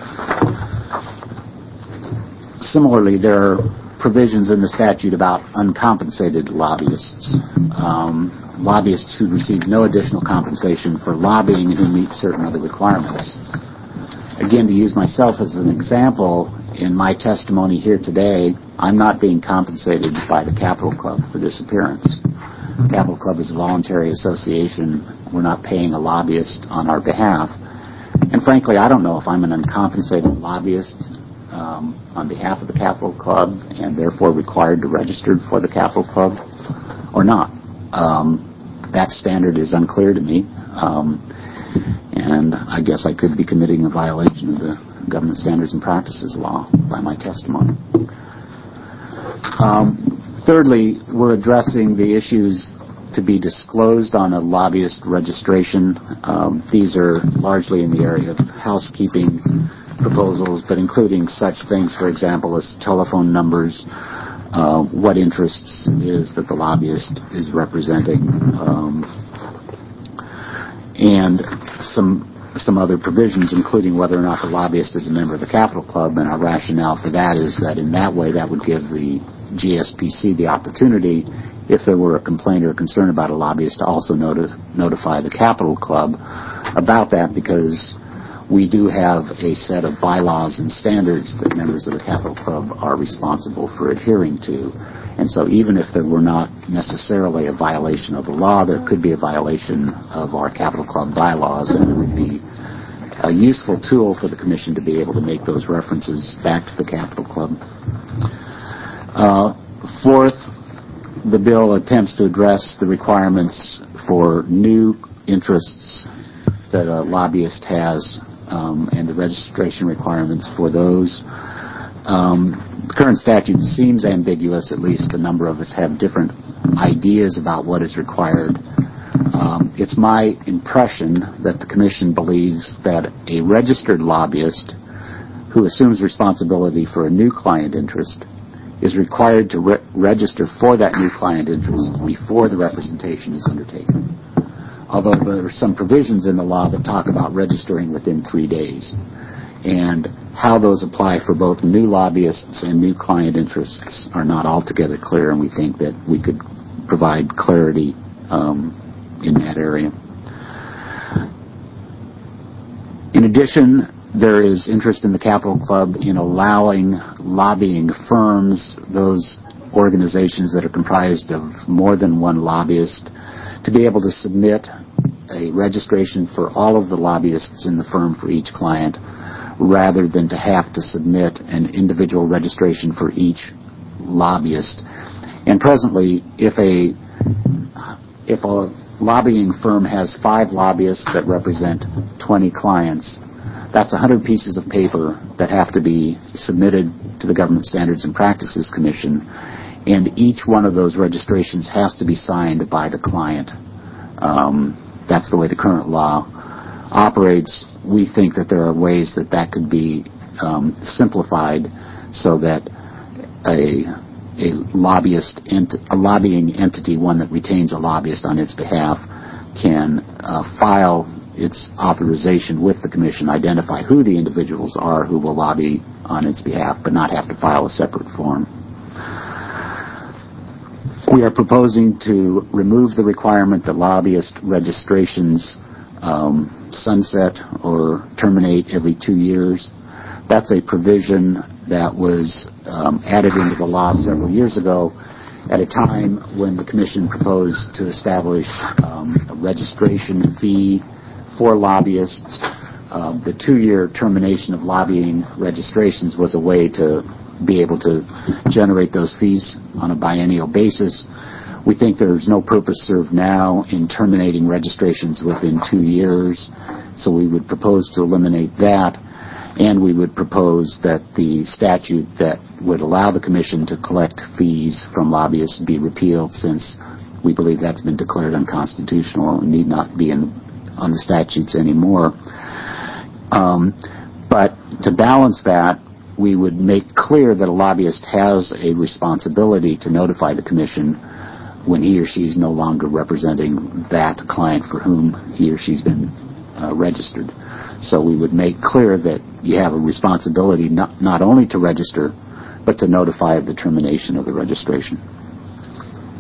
Similarly, there are provisions in the statute about uncompensated lobbyists, lobbyists who receive no additional compensation for lobbying and who meet certain other requirements. Again, to use myself as an example, in my testimony here today, I'm not being compensated by the Capital Club for this appearance. The Capital Club is a voluntary association. We're not paying a lobbyist on our behalf. And frankly, I don't know if I'm an uncompensated lobbyist on behalf of the Capital Club and therefore required to register for the Capital Club or not. That standard is unclear to me. And I guess I could be committing a violation of the Government Standards and Practices Law by my testimony. Thirdly, we're addressing the issues to be disclosed on a lobbyist registration. These are largely in the area of housekeeping proposals, but including such things, for example, as telephone numbers, what interests is that the lobbyist is representing, and some other provisions, including whether or not the lobbyist is a member of the Capital Club. And our rationale for that is that in that way that would give the GSPC the opportunity, if there were a complaint or a concern about a lobbyist, to also notify the Capital Club about that, because we do have a set of bylaws and standards that members of the Capital Club are responsible for adhering to. And so even if there were not necessarily a violation of the law, there could be a violation of our Capital Club bylaws, and it would be a useful tool for the Commission to be able to make those references back to the Capital Club. Fourth, the bill attempts to address the requirements for new interests that a lobbyist has, and the registration requirements for those. The current statute seems ambiguous. At least a number of us have different ideas about what is required. It's my impression that the Commission believes that a registered lobbyist who assumes responsibility for a new client interest is required to register for that new client interest before the representation is undertaken. Although there are some provisions in the law that talk about registering within 3 days. And how those apply for both new lobbyists and new client interests are not altogether clear, and we think that we could provide clarity in that area. In addition, there is interest in the Capital Club in allowing lobbying firms, those organizations that are comprised of more than one lobbyist, to be able to submit a registration for all of the lobbyists in the firm for each client, rather than to have to submit an individual registration for each lobbyist. And presently, if a lobbying firm has 5 lobbyists that represent 20 clients, that's 100 pieces of paper that have to be submitted to the Government Standards and Practices Commission, and each one of those registrations has to be signed by the client. That's the way the current law operates. We think that there are ways that could be simplified so that a lobbying entity, one that retains a lobbyist on its behalf, can file its authorization with the Commission, identify who the individuals are who will lobby on its behalf, but not have to file a separate form. We are proposing to remove the requirement that lobbyist registrations sunset or terminate every 2 years. That's a provision that was added into the law several years ago at a time when the Commission proposed to establish a registration fee for lobbyists. The 2-year termination of lobbying registrations was a way to be able to generate those fees on a biennial basis. We think there's no purpose served now in terminating registrations within 2 years, so we would propose to eliminate that, and we would propose that the statute that would allow the Commission to collect fees from lobbyists be repealed, since we believe that's been declared unconstitutional and need not be on the statutes anymore. But to balance that, we would make clear that a lobbyist has a responsibility to notify the Commission when he or she is no longer representing that client for whom he or she's been registered. So we would make clear that you have a responsibility not only to register, but to notify of the termination of the registration.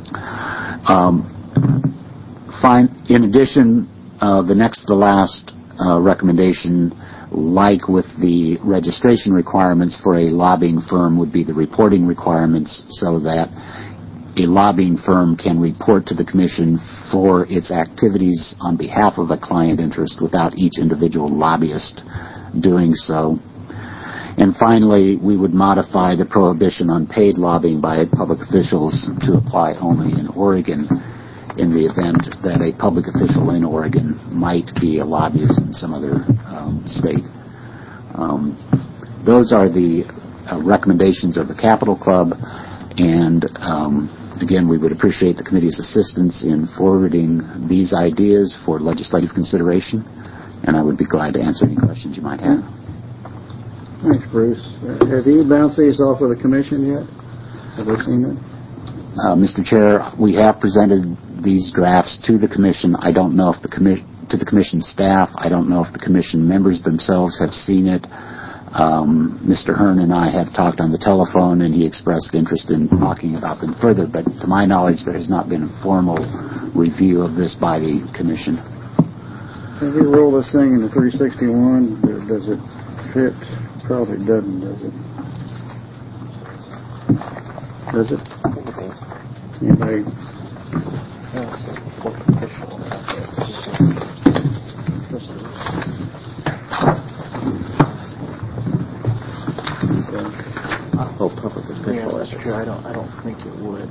In addition, the next to the last recommendation, like with the registration requirements for a lobbying firm, would be the reporting requirements, so that a lobbying firm can report to the Commission for its activities on behalf of a client interest without each individual lobbyist doing so. And finally, we would modify the prohibition on paid lobbying by public officials to apply only in Oregon, in the event that a public official in Oregon might be a lobbyist in some other state. Those are the recommendations of the Capitol Club, and again, we would appreciate the committee's assistance in forwarding these ideas for legislative consideration, and I would be glad to answer any questions you might have. Thanks, Bruce. Have you bounced these off with the Commission yet? Have they seen it? Mr. Chair, we have presented these drafts to the Commission. I don't know if to the Commission staff. I don't know if the Commission members themselves have seen it. Mr. Hearn and I have talked on the telephone, and he expressed interest in talking about them further, but to my knowledge, there has not been a formal review of this by the Commission. Have you rolled this thing into 361? Does it fit? Probably doesn't, does it? Does it? Anybody? Oh, public official. Yeah, that's true. I don't think it would.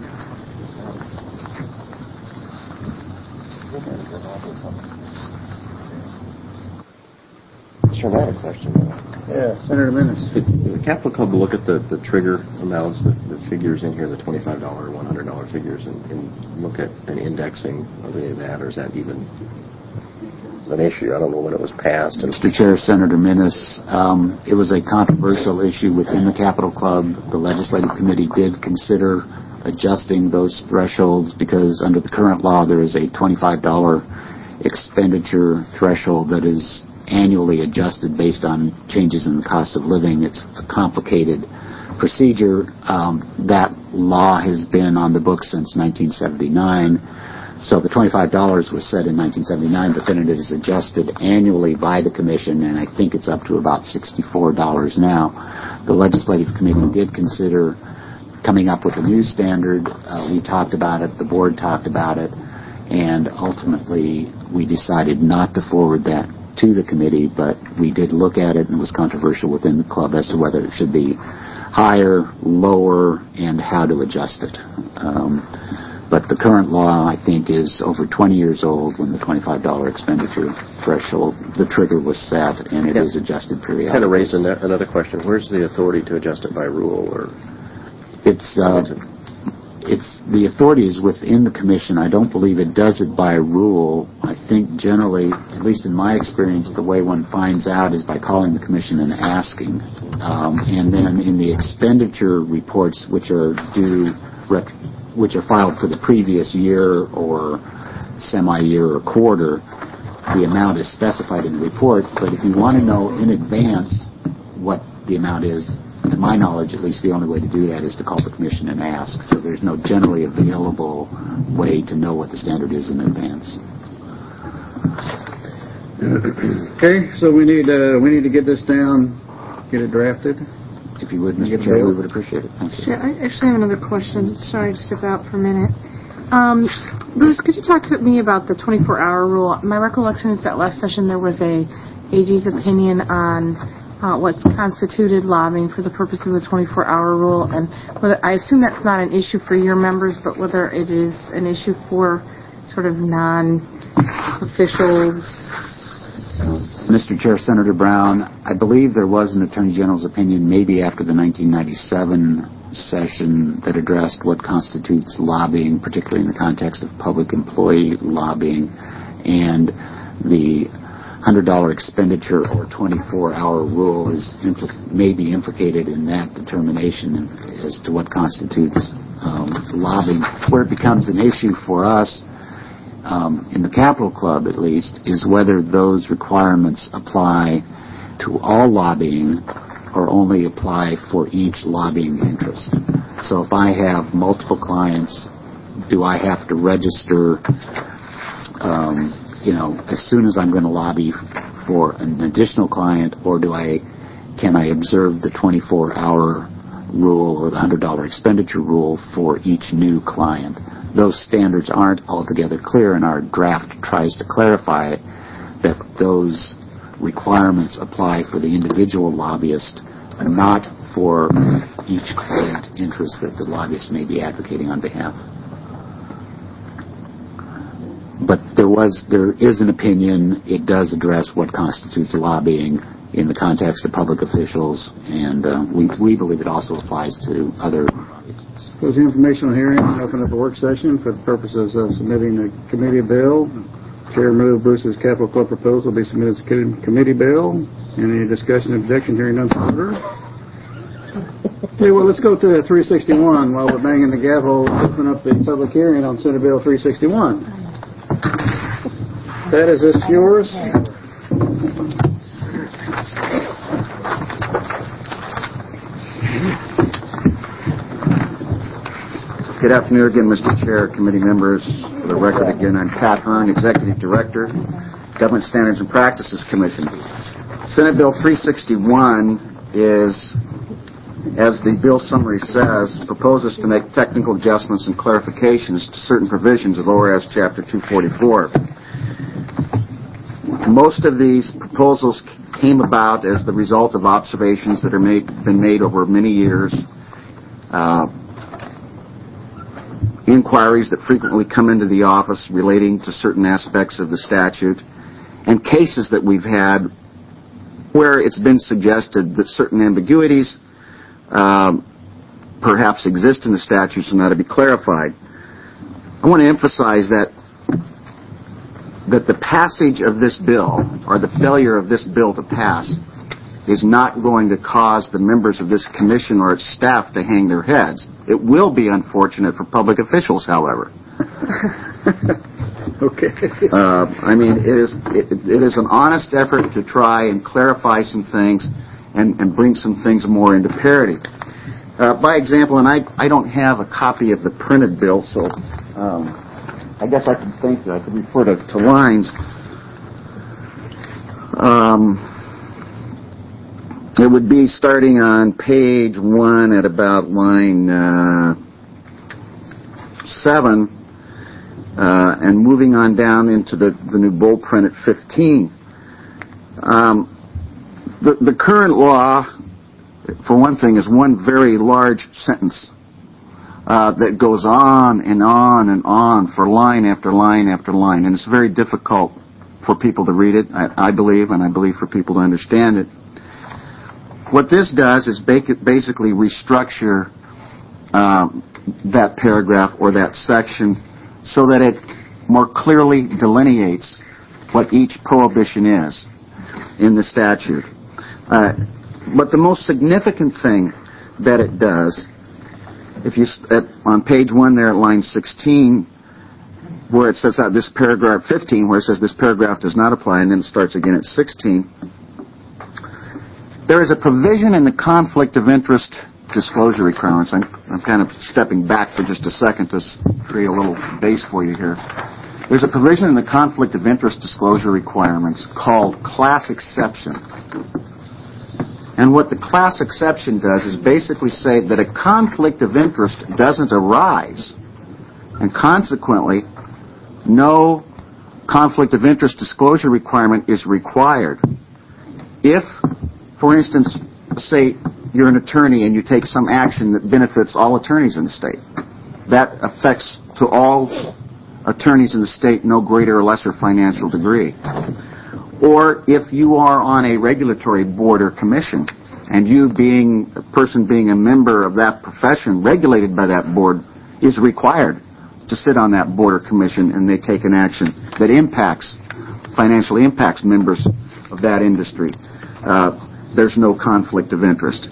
Sure, I had a question. Yeah, Senator Minnis. Did the Capitol Club look at the trigger amounts, the figures in here, the $25, $100 figures, and look at an indexing of any of that, or is that even an issue? I don't know when it was passed. Mr. Chair, Senator Minnis, it was a controversial issue within the Capitol Club. The Legislative Committee did consider adjusting those thresholds because under the current law there is a $25 expenditure threshold that is annually adjusted based on changes in the cost of living. It's a complicated procedure. That law has been on the books since 1979. So the $25 was set in 1979, but then it is adjusted annually by the Commission, and I think it's up to about $64 now. The Legislative Committee did consider coming up with a new standard. We talked about it, the board talked about it, and ultimately we decided not to forward that to the committee, but we did look at it, and it was controversial within the club as to whether it should be higher, lower, and how to adjust it. But the current law, I think, is over 20 years old when the $25 expenditure threshold, the trigger was set, and it is adjusted periodically. Kind of raised another question. Where's the authority to adjust it by rule? Or It's the authority is within the Commission. I don't believe it does it by rule. I think generally, at least in my experience, the way one finds out is by calling the Commission and asking. And then in the expenditure reports, which are filed for the previous year or semi-year or quarter, the amount is specified in the report. But if you want to know in advance what the amount is, to my knowledge, at least the only way to do that is to call the Commission and ask. So there's no generally available way to know what the standard is in advance. Okay, so we need to get this down, get it drafted. If you would, Mr. Chair, we would appreciate it. Thank you. Yeah, I actually have another question. Sorry to step out for a minute. Bruce, could you talk to me about the 24-hour rule? My recollection is that last session there was a AG's opinion on what constituted lobbying for the purpose of the 24-hour rule, and whether I assume that's not an issue for your members, but whether it is an issue for sort of non-officials. Mr. Chair, Senator Brown, I believe there was an Attorney General's opinion maybe after the 1997 session that addressed what constitutes lobbying, particularly in the context of public employee lobbying, and the $100 expenditure or 24-hour rule may be implicated in that determination as to what constitutes lobbying. Where it becomes an issue for us, in the Capitol Club at least, is whether those requirements apply to all lobbying or only apply for each lobbying interest. So if I have multiple clients, do I have to register as soon as I'm going to lobby for an additional client, or can I observe the 24-hour rule or the $100 expenditure rule for each new client? Those standards aren't altogether clear, and our draft tries to clarify that those requirements apply for the individual lobbyist, not for each client interest that the lobbyist may be advocating on behalf. But there is an opinion. It does address what constitutes lobbying in the context of public officials, and we believe it also applies to other lobbyists. Close the informational hearing and open up a work session for the purposes of submitting the committee bill. Chair move Bruce's capital club proposal be submitted as a committee bill. Any discussion, objection, hearing none, order. Okay, well, let's go to 361. While we're banging the gavel, open up the public hearing on Senate Bill 361. Pat, is this yours? Good afternoon again, Mr. Chair, committee members. For the record again, I'm Pat Hearn, Executive Director, Government Standards and Practices Commission. Senate Bill 361 is, as the bill summary says, proposes to make technical adjustments and clarifications to certain provisions of ORS Chapter 244. Most of these proposals came about as the result of observations that are been made over many years, inquiries that frequently come into the office relating to certain aspects of the statute, and cases that we've had where it's been suggested that certain ambiguities perhaps exist in the statutes and ought to be clarified. I want to emphasize that the passage of this bill, or the failure of this bill to pass, is not going to cause the members of this commission or its staff to hang their heads. It will be unfortunate for public officials, however. Okay. I mean, it is an honest effort to try and clarify some things and bring some things more into parity. By example, and I don't have a copy of the printed bill, so I guess I could refer to lines. It would be starting on page 1 at about line 7 and moving on down into the new bold print at 15. The current law, for one thing, is one very large sentence that goes on and on and on for line after line after line, and it's very difficult for people to read it, I believe, and I believe for people to understand it. What this does is basically restructure that paragraph or that section so that it more clearly delineates what each prohibition is in the statute. But the most significant thing that it does, if you on page 1 there at line 16, where it says this paragraph 15, where it says this paragraph does not apply, and then it starts again at 16. There is a provision in the conflict of interest disclosure requirements. I'm kind of stepping back for just a second to create a little base for you here. There's a provision in the conflict of interest disclosure requirements called class exception. And what the class exception does is basically say that a conflict of interest doesn't arise, and consequently, no conflict of interest disclosure requirement is required. If, for instance, say you're an attorney and you take some action that benefits all attorneys in the state, that affects to all attorneys in the state no greater or lesser financial degree. Or if you are on a regulatory board or commission, and you being a person being a member of that profession regulated by that board is required to sit on that board or commission, and they take an action that financially impacts members of that industry, there's no conflict of interest.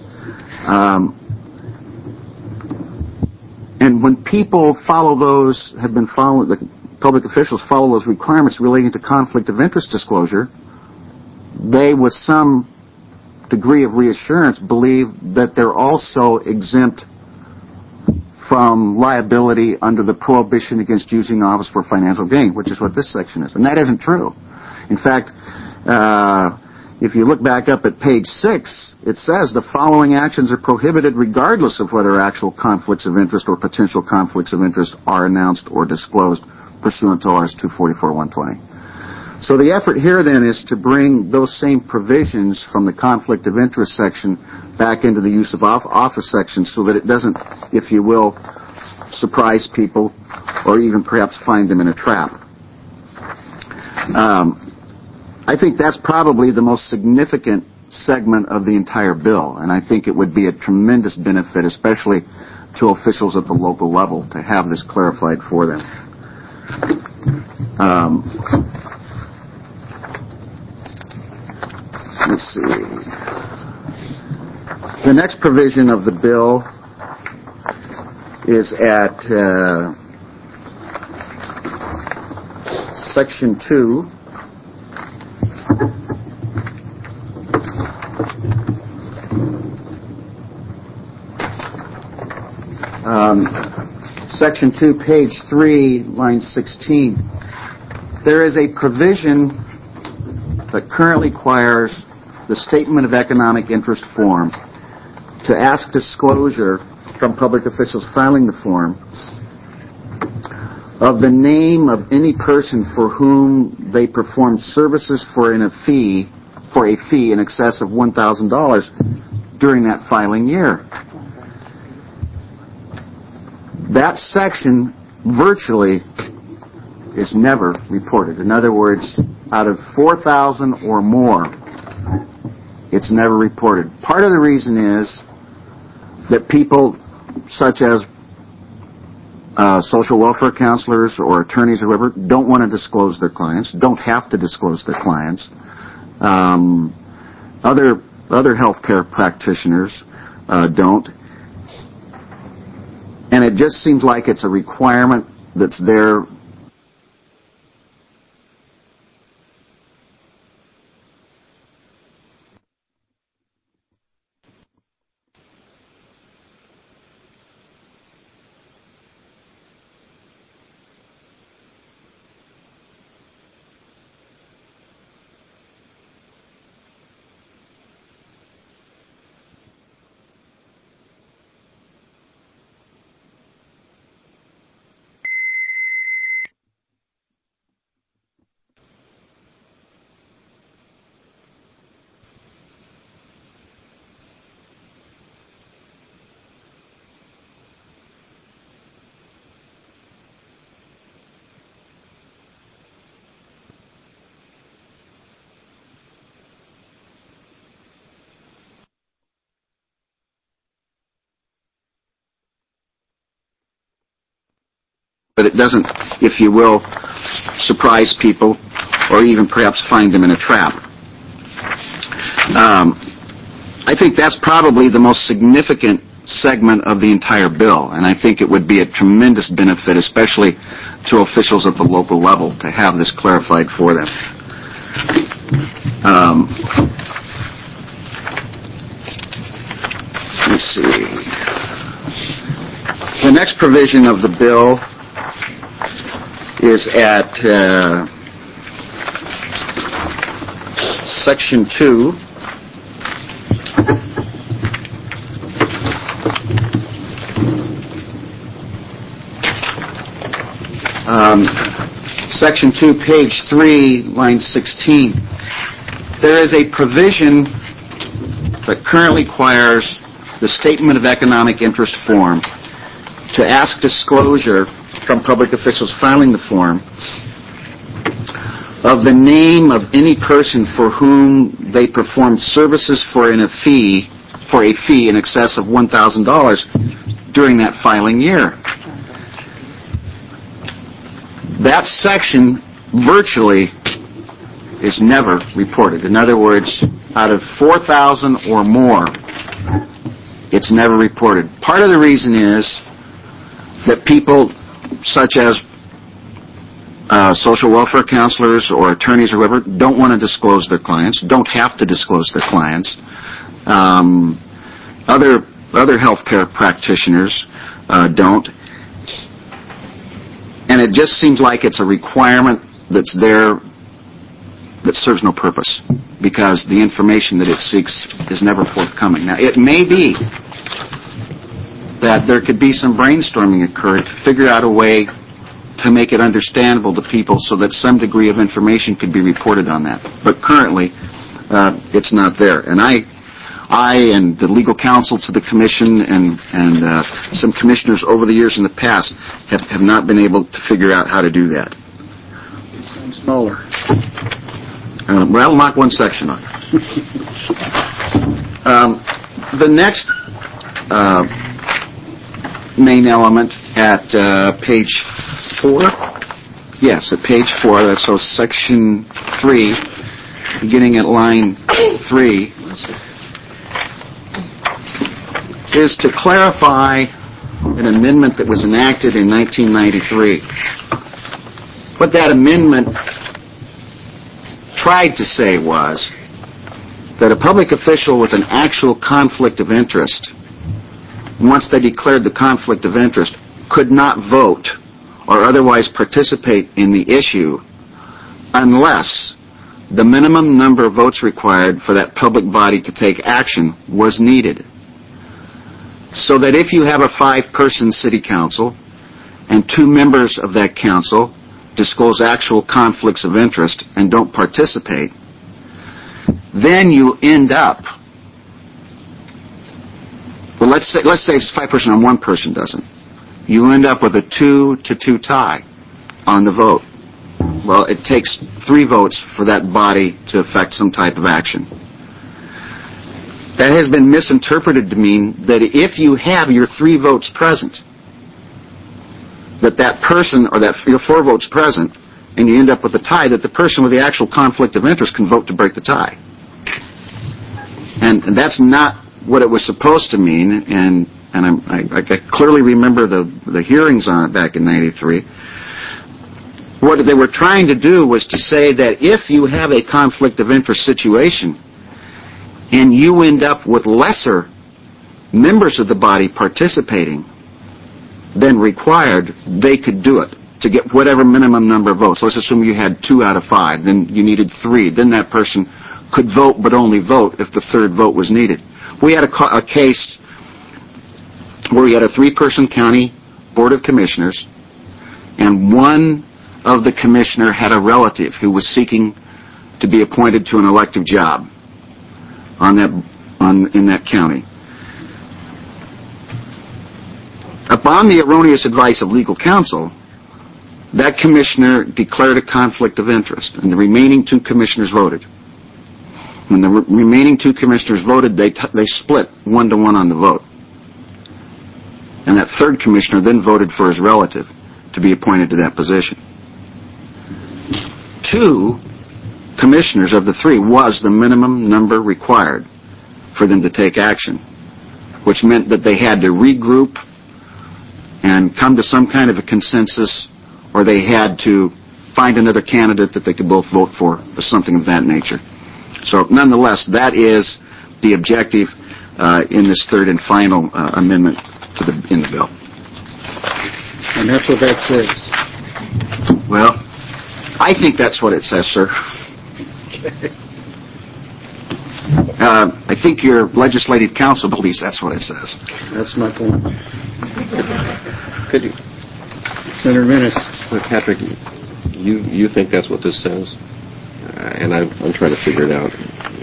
And when people the public officials follow those requirements relating to conflict of interest disclosure, they, with some degree of reassurance, believe that they're also exempt from liability under the prohibition against using office for financial gain, which is what this section is. And that isn't true. In fact, If you look back up at page 6, it says the following actions are prohibited regardless of whether actual conflicts of interest or potential conflicts of interest are announced or disclosed pursuant to ORS 244-120. So the effort here then is to bring those same provisions from the conflict of interest section back into the use of office section so that it doesn't, if you will, surprise people or even perhaps find them in a trap. I think that's probably the most significant segment of the entire bill, and I think it would be a tremendous benefit, especially to officials at the local level, to have this clarified for them. Let's see. The next provision of the bill is at Section 2. Section 2, page 3, line 16. There is a provision that currently requires the Statement of Economic Interest form to ask disclosure from public officials filing the form of the name of any person for whom they perform services for a fee in excess of $1,000 during that filing year. That section virtually is never reported. In other words, out of 4,000 or more, it's never reported. Part of the reason is that people such as social welfare counselors or attorneys or whoever don't want to disclose their clients, don't have to disclose their clients. Other healthcare practitioners don't. And it just seems like it's a requirement that's there. But it doesn't, if you will, surprise people or even perhaps find them in a trap. I think that's probably the most significant segment of the entire bill, and I think it would be a tremendous benefit, especially to officials at the local level, to have this clarified for them. Let's see. The next provision of the bill is at Section 2. Section 2, page 3, line 16. There is a provision that currently requires the Statement of Economic Interest form to ask disclosure from public officials filing the form of the name of any person for whom they perform services for a fee in excess of $1,000 during that filing year. That section virtually is never reported. In other words, out of 4,000 or more, it's never reported. Part of the reason is that people such as social welfare counselors or attorneys or whoever don't want to disclose their clients, don't have to disclose their clients. Other healthcare practitioners don't. And it just seems like it's a requirement that's there that serves no purpose because the information that it seeks is never forthcoming. Now, it may be that there could be some brainstorming occurred to figure out a way to make it understandable to people so that some degree of information could be reported on that. But currently, it's not there. And I and the legal counsel to the commission and some commissioners over the years in the past have not been able to figure out how to do that. Smaller. Well, knock one section off. The next main element at page 4. Yes, at page 4. That's so section 3, beginning at line 3, is to clarify an amendment that was enacted in 1993. What that amendment tried to say was that a public official with an actual conflict of interest, once they declared the conflict of interest, could not vote or otherwise participate in the issue unless the minimum number of votes required for that public body to take action was needed. So that if you have a 5-person city council and 2 members of that council disclose actual conflicts of interest and don't participate, then you end up, well, let's say it's 5-person and 1 person doesn't. You end up with a 2-2 tie on the vote. Well, it takes 3 votes for that body to affect some type of action. That has been misinterpreted to mean that if you have your 3 votes present, that person or that your 4 votes present, and you end up with a tie, that the person with the actual conflict of interest can vote to break the tie. And that's not what it was supposed to mean, and I clearly remember the hearings on it back in '93. What they were trying to do was to say that if you have a conflict of interest situation and you end up with lesser members of the body participating than required, they could do it to get whatever minimum number of votes. Let's assume you had 2 out of 5, then you needed 3. Then that person could vote but only vote if the 3rd vote was needed. We had a case where we had a 3-person county board of commissioners, and one of the commissioner had a relative who was seeking to be appointed to an elective job in that county. Upon the erroneous advice of legal counsel, that commissioner declared a conflict of interest, and the remaining 2 commissioners voted. When the remaining 2 commissioners voted, they split 1-to-1 on the vote. And that 3rd commissioner then voted for his relative to be appointed to that position. 2 commissioners of the 3 was the minimum number required for them to take action, which meant that they had to regroup and come to some kind of a consensus, or they had to find another candidate that they could both vote for, or something of that nature. So, nonetheless, that is the objective in this 3rd and final amendment in the bill. And that's what that says. Well, I think that's what it says, sir. I think your legislative council believes that's what it says. That's my point. Could you, Senator Menace? Patrick, you think that's what this says? And I'm trying to figure it out.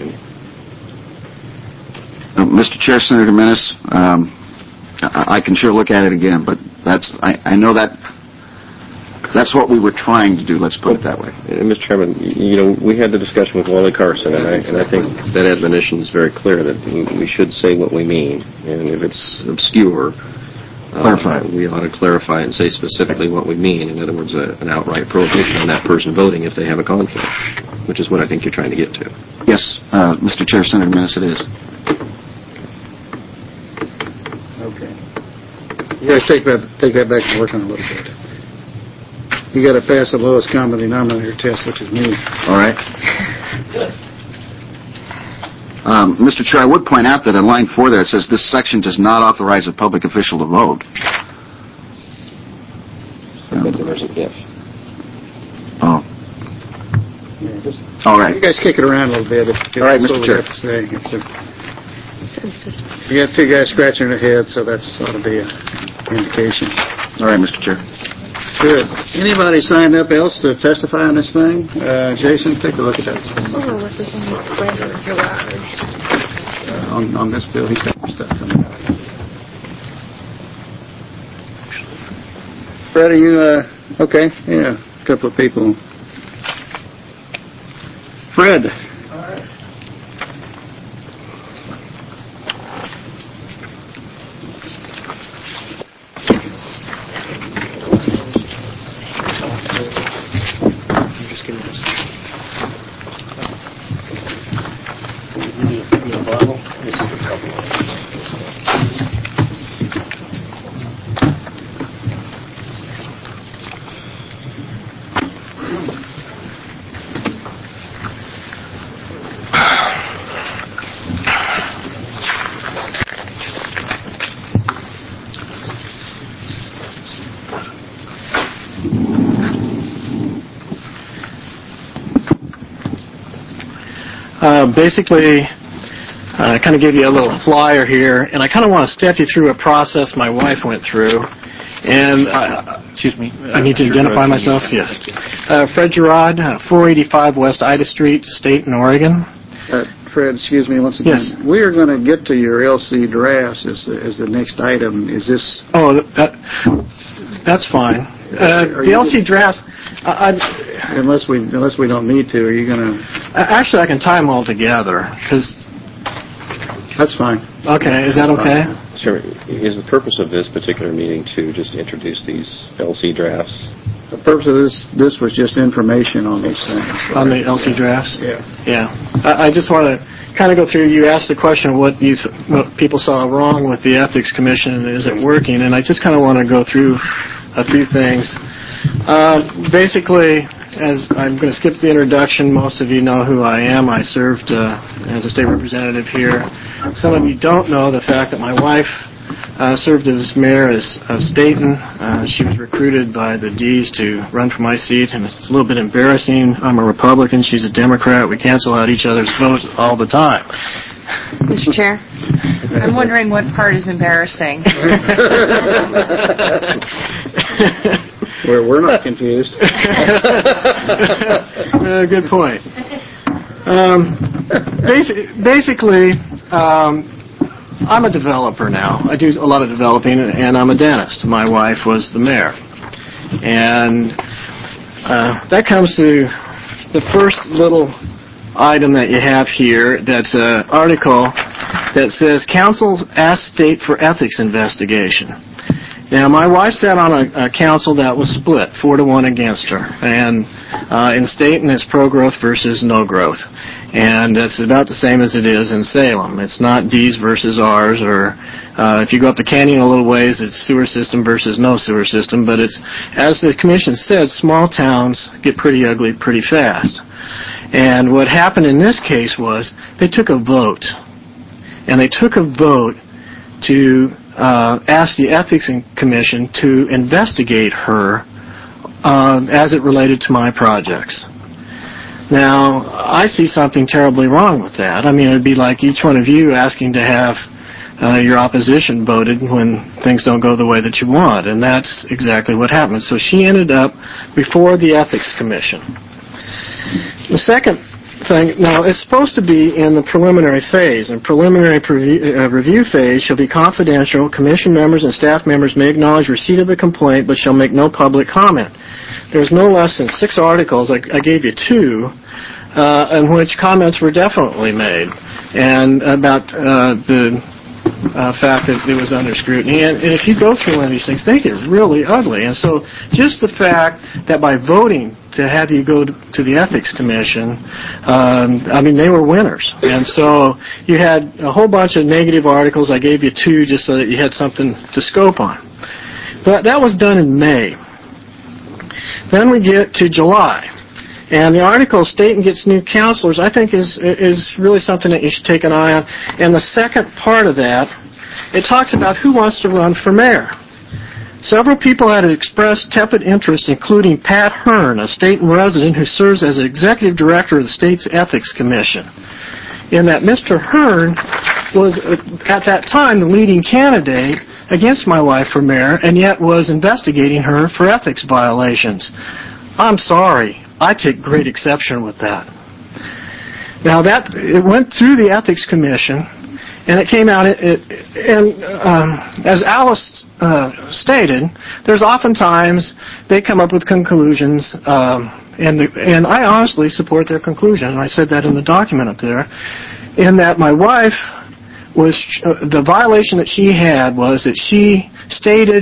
Mr. Chair, Senator Menace, I can sure look at it again, but I know that's what we were trying to do. Let's put it that way. Mr. Chairman, we had the discussion with Wally Carson, and I think that admonition is very clear that we should say what we mean, and if it's obscure, we ought to clarify and say specifically what we mean. In other words, an outright prohibition on that person voting if they have a conflict, which is what I think you're trying to get to. Yes, Mr. Chair, Senator Menace, it is. Okay. You guys take that back and work on it a little bit. You got to pass the lowest common denominator test, which is me. All right. Mr. Chair, I would point out that in line 4 there it says this section does not authorize a public official to vote. There's a if. Oh. All right. You guys kick it around a little bit. All right, Mr. Chair. You got two guys scratching their heads, so that's ought to be an indication. All right, Mr. Chair. Good. Anybody signed up else to testify on this thing? Jason, take a look at that. On this bill, he's got some stuff coming out. Fred, are you, okay? Yeah, a couple of people. Fred. All right. Basically, I kind of give you a little flyer here, and I kind of want to step you through a process my wife went through. And, excuse me, I need to identify myself? Yes. Fred Gerard, 485 West Ida Street, State in Oregon. Fred, excuse me once again. Yes. We are going to get to your LC drafts as the next item. Is this... Oh, that's fine. The LC drafts... Unless we don't need to, are you going to... Actually, I can tie them all together, because... That's fine. Okay, is that okay? Sure. Is the purpose of this particular meeting to just introduce these LC drafts? The purpose of this was just information on these things. Right? On the LC drafts? Yeah. Yeah. I just want to kind of go through, you asked the question what people saw wrong with the Ethics Commission and is it working, and I just kind of want to go through a few things. Basically, as I'm going to skip the introduction, most of you know who I am. I served as a state representative here. Some of you don't know the fact that my wife served as mayor of Stayton. She was recruited by the D's to run for my seat, and it's a little bit embarrassing. I'm a Republican. She's a Democrat. We cancel out each other's votes all the time. Mr. Chair, I'm wondering what part is embarrassing. We're not confused. Good point. Basically, I'm a developer now. I do a lot of developing, and I'm a dentist. My wife was the mayor. And that comes to the first little item that you have here. That's an article that says, Council asks State for ethics investigation. Now, my wife sat on a council that was split, 4-1 against her. And in Stayton, it's pro-growth versus no-growth. And it's about the same as it is in Salem. It's not D's versus R's, or if you go up the canyon a little ways, it's sewer system versus no sewer system. But it's, as the commission said, small towns get pretty ugly pretty fast. And what happened in this case was they took a vote. And they took a vote to ask the Ethics Commission to investigate her as it related to my projects. Now, I see something terribly wrong with that. I mean, it would be like each one of you asking to have your opposition voted when things don't go the way that you want, and that's exactly what happened. So she ended up before the Ethics Commission. The second thing, now, it's supposed to be in the preliminary phase, and preliminary review phase shall be confidential. Commission members and staff members may acknowledge receipt of the complaint, but shall make no public comment. There's no less than 6 articles, I gave you 2, in which comments were definitely made, and about the fact that it was under scrutiny. And if you go through one of these things, they get really ugly. And so just the fact that by voting to have you go to the Ethics Commission, I mean, they were winners. And so you had a whole bunch of negative articles. I gave you 2 just so that you had something to scope on. But that was done in May. Then we get to July. And the article, Stayton Gets New Counselors, I think is really something that you should take an eye on. And the second part of that, it talks about who wants to run for mayor. Several people had expressed tepid interest, including Pat Hearn, a Staten resident who serves as executive director of the state's Ethics Commission. In that Mr. Hearn was, at that time, the leading candidate against my wife for mayor, and yet was investigating her for ethics violations. I'm sorry. I take great exception with that. Now, it went through the Ethics Commission, and it came out, as Alice stated, there's oftentimes they come up with conclusions, and I honestly support their conclusion, and I said that in the document up there, in that my wife was, the violation that she had was that she stated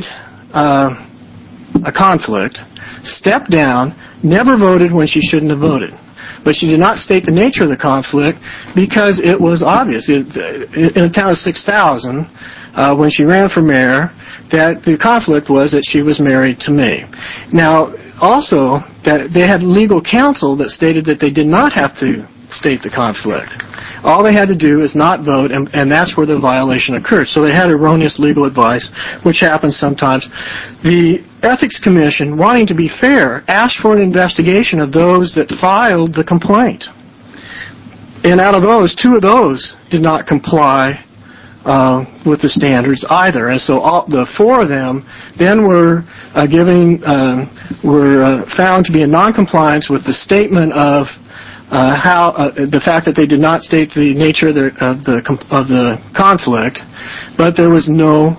a conflict, stepped down, never voted when she shouldn't have voted. But she did not state the nature of the conflict because it was obvious. In a town of 6,000, when she ran for mayor, that the conflict was that she was married to me. Now, also, that they had legal counsel that stated that they did not have to state the conflict. All they had to do is not vote, and that's where the violation occurred. So they had erroneous legal advice, which happens sometimes. The Ethics Commission, wanting to be fair, asked for an investigation of those that filed the complaint. And out of those, 2 of those did not comply with the standards either. And so the 4 of them then were found to be in noncompliance with the statement of the fact that they did not state the nature of the conflict, but there was no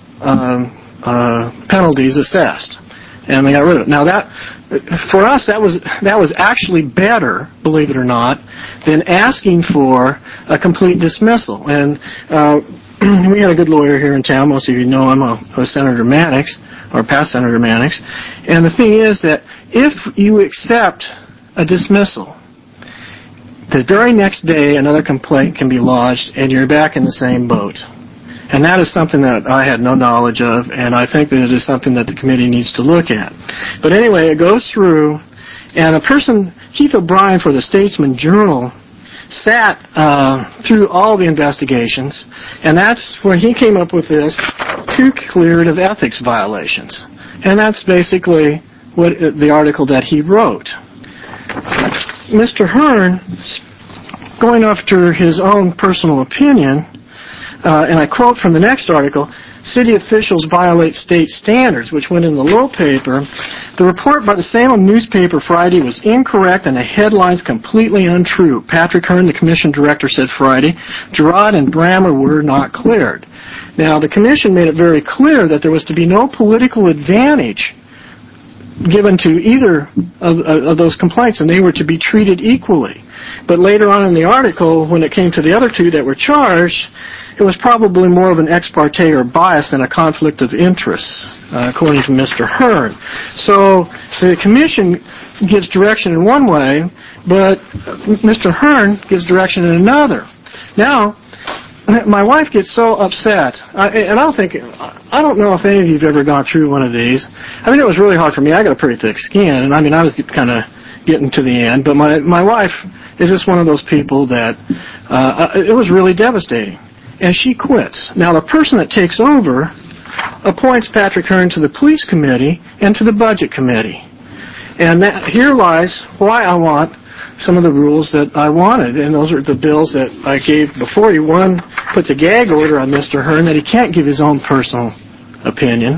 penalties assessed, and they got rid of it. Now that, for us, that was actually better, believe it or not, than asking for a complete dismissal. And we had a good lawyer here in town. Most of you know him, Senator Mannix, or past Senator Mannix. And the thing is that if you accept a dismissal, the very next day, another complaint can be lodged, and you're back in the same boat. And that is something that I had no knowledge of, and I think that it is something that the committee needs to look at. But anyway, it goes through, and Keith O'Brien for the Statesman Journal, sat through all the investigations, and that's when he came up with this 2 cleared of ethics violations. And that's basically what the article that he wrote. Mr. Hearn, going after his own personal opinion, and I quote from the next article, "City officials violate state standards," which went in the Low paper. "The report by the Salem newspaper Friday was incorrect and the headlines completely untrue. Patrick Hearn, the commission director, said Friday, Girard and Brammer were not cleared." Now, the commission made it very clear that there was to be no political advantage given to either of those complaints, and they were to be treated equally. But later on in the article, when it came to the other 2 that were charged, it was probably more of an ex parte or bias than a conflict of interest, according to Mr. Hearn. So the commission gives direction in one way, but Mr. Hearn gives direction in another. Now, my wife gets so upset, and I don't know if any of you have ever gone through one of these. I mean, it was really hard for me. I got a pretty thick skin, and I mean, I was kind of getting to the end, but my wife is just one of those people that it was really devastating, and she quits. Now, the person that takes over appoints Patrick Hearn to the police committee and to the budget committee, and here lies why I want some of the rules that I wanted, and those are the bills that I gave before you. One puts a gag order on Mr. Hearn that he can't give his own personal opinion.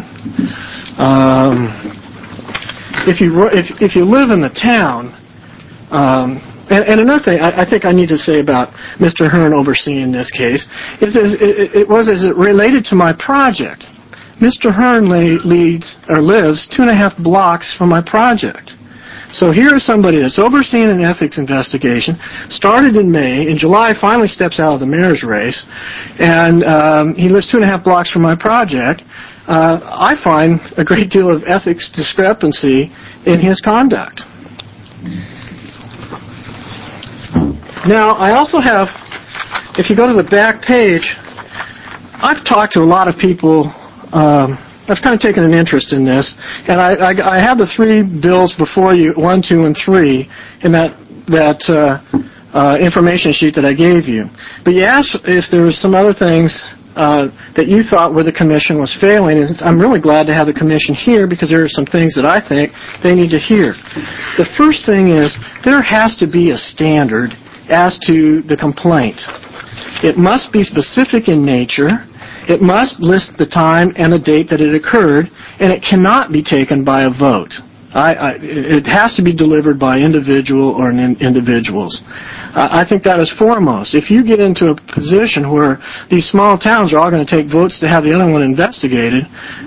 If you live in the town, and another thing I think I need to say about Mr. Hearn overseeing this case is it was as it related to my project. Mr. Hearn lives 2.5 blocks from my project. So here is somebody that's overseeing an ethics investigation, started in May, in July finally steps out of the mayor's race, and he lives 2.5 blocks from my project. I find a great deal of ethics discrepancy in his conduct. Now, I also have, if you go to the back page, I've talked to a lot of people. I've kind of taken an interest in this, and I have the 3 bills before you, 1, 2, and 3, in that information sheet that I gave you. But you asked if there was some other things that you thought where the Commission was failing. And I'm really glad to have the Commission here because there are some things that I think they need to hear. The first thing is there has to be a standard as to the complaint. It must be specific in nature. It must list the time and the date that it occurred, and it cannot be taken by a vote. It has to be delivered by individual or individuals. I think that is foremost. If you get into a position where these small towns are all going to take votes to have the other one investigated,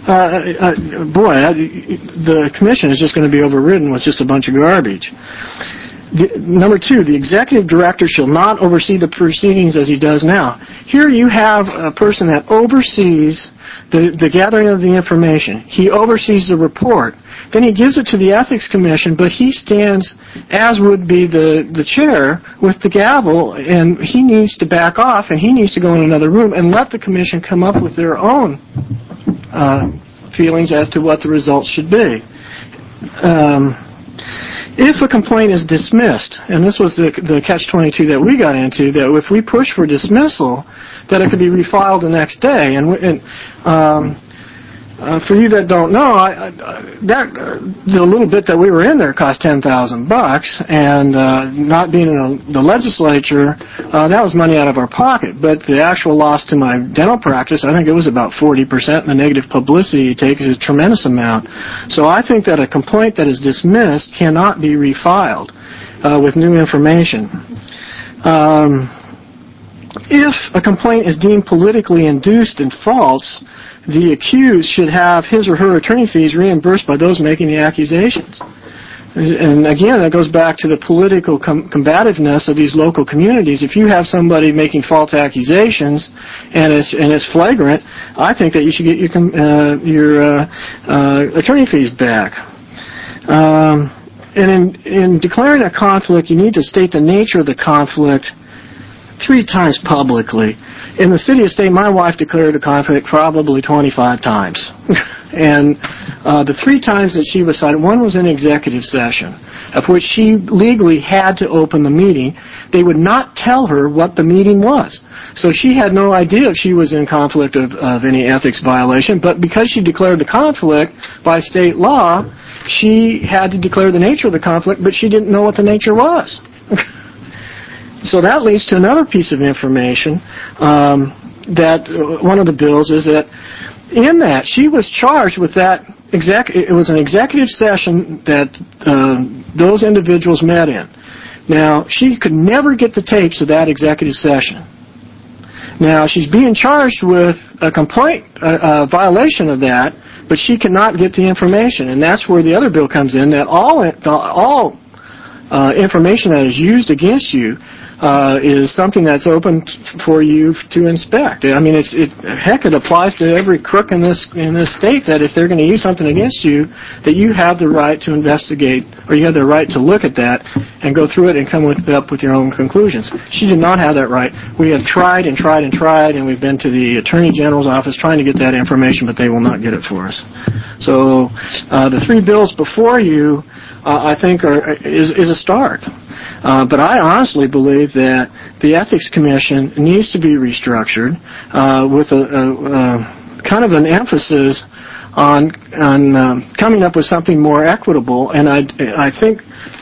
the Commission is just going to be overridden with just a bunch of garbage. Number two, the executive director shall not oversee the proceedings as he does now. Here you have a person that oversees the gathering of the information. He oversees the report. Then he gives it to the Ethics Commission, but he stands, as would be the chair, with the gavel, and he needs to back off, and he needs to go in another room and let the Commission come up with their own feelings as to what the results should be. If a complaint is dismissed, and this was the catch-22 that we got into, that if we push for dismissal, that it could be refiled the next day. And for you that don't know, the little bit that we were in there cost $10,000, and not being in the legislature, that was money out of our pocket. But the actual loss to my dental practice, I think it was about 40%, and the negative publicity you take is a tremendous amount. So I think that a complaint that is dismissed cannot be refiled with new information. If a complaint is deemed politically induced and false, the accused should have his or her attorney fees reimbursed by those making the accusations. And again, that goes back to the political combativeness of these local communities. If you have somebody making false accusations and it's flagrant, I think that you should get your attorney fees back. And in declaring a conflict, you need to state the nature of the conflict 3 times publicly. In the city of State, my wife declared a conflict probably 25 times. And the 3 times that she was cited, one was in executive session, of which she legally had to open the meeting. They would not tell her what the meeting was. So she had no idea if she was in conflict of any ethics violation, but because she declared the conflict by state law, she had to declare the nature of the conflict, but she didn't know what the nature was. So that leads to another piece of information that one of the bills is that in that she was charged with that it was an executive session that those individuals met in. Now, she could never get the tapes of that executive session. Now, she's being charged with a complaint, a violation of that, but she cannot get the information. And that's where the other bill comes in, that all information that is used against you is something that's open for you to inspect. I mean, it applies to every crook in this state, that if they're going to use something against you, that you have the right to investigate, or you have the right to look at that and go through it and come up with your own conclusions. She did not have that right. We have tried and tried and tried, and we've been to the Attorney General's office trying to get that information, but they will not get it for us. So the 3 bills before you, I think, is a start. But I honestly believe that the Ethics Commission needs to be restructured with a kind of an emphasis on coming up with something more equitable. And I think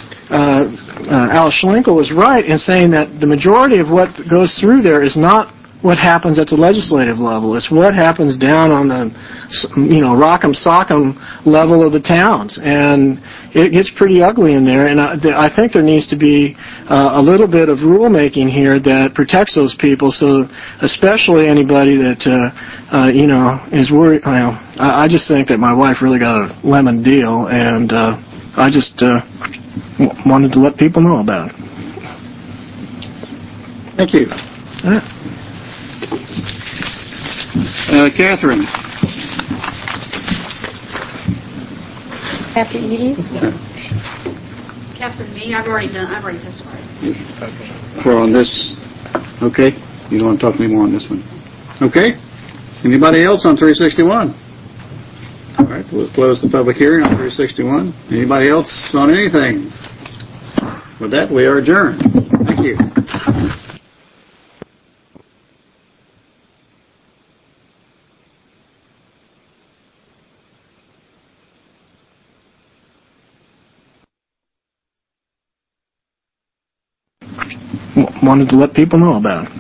Al Schlenkel was right in saying that the majority of what goes through there is not what happens at the legislative level. It's what happens down on the, rock'em sock'em level of the towns, and it gets pretty ugly in there. And I think there needs to be a little bit of rulemaking here that protects those people. So, especially anybody that is worried. I just think that my wife really got a lemon deal, and I just wanted to let people know about it. Thank you. Catherine. Catherine Eady? Catherine, me? I've already testified. We're on this. Okay. You don't want to talk anymore on this one. Okay. Anybody else on 361? All right. We'll close the public hearing on 361. Anybody else on anything? With that, we are adjourned. Thank you. wanted to let people know about it.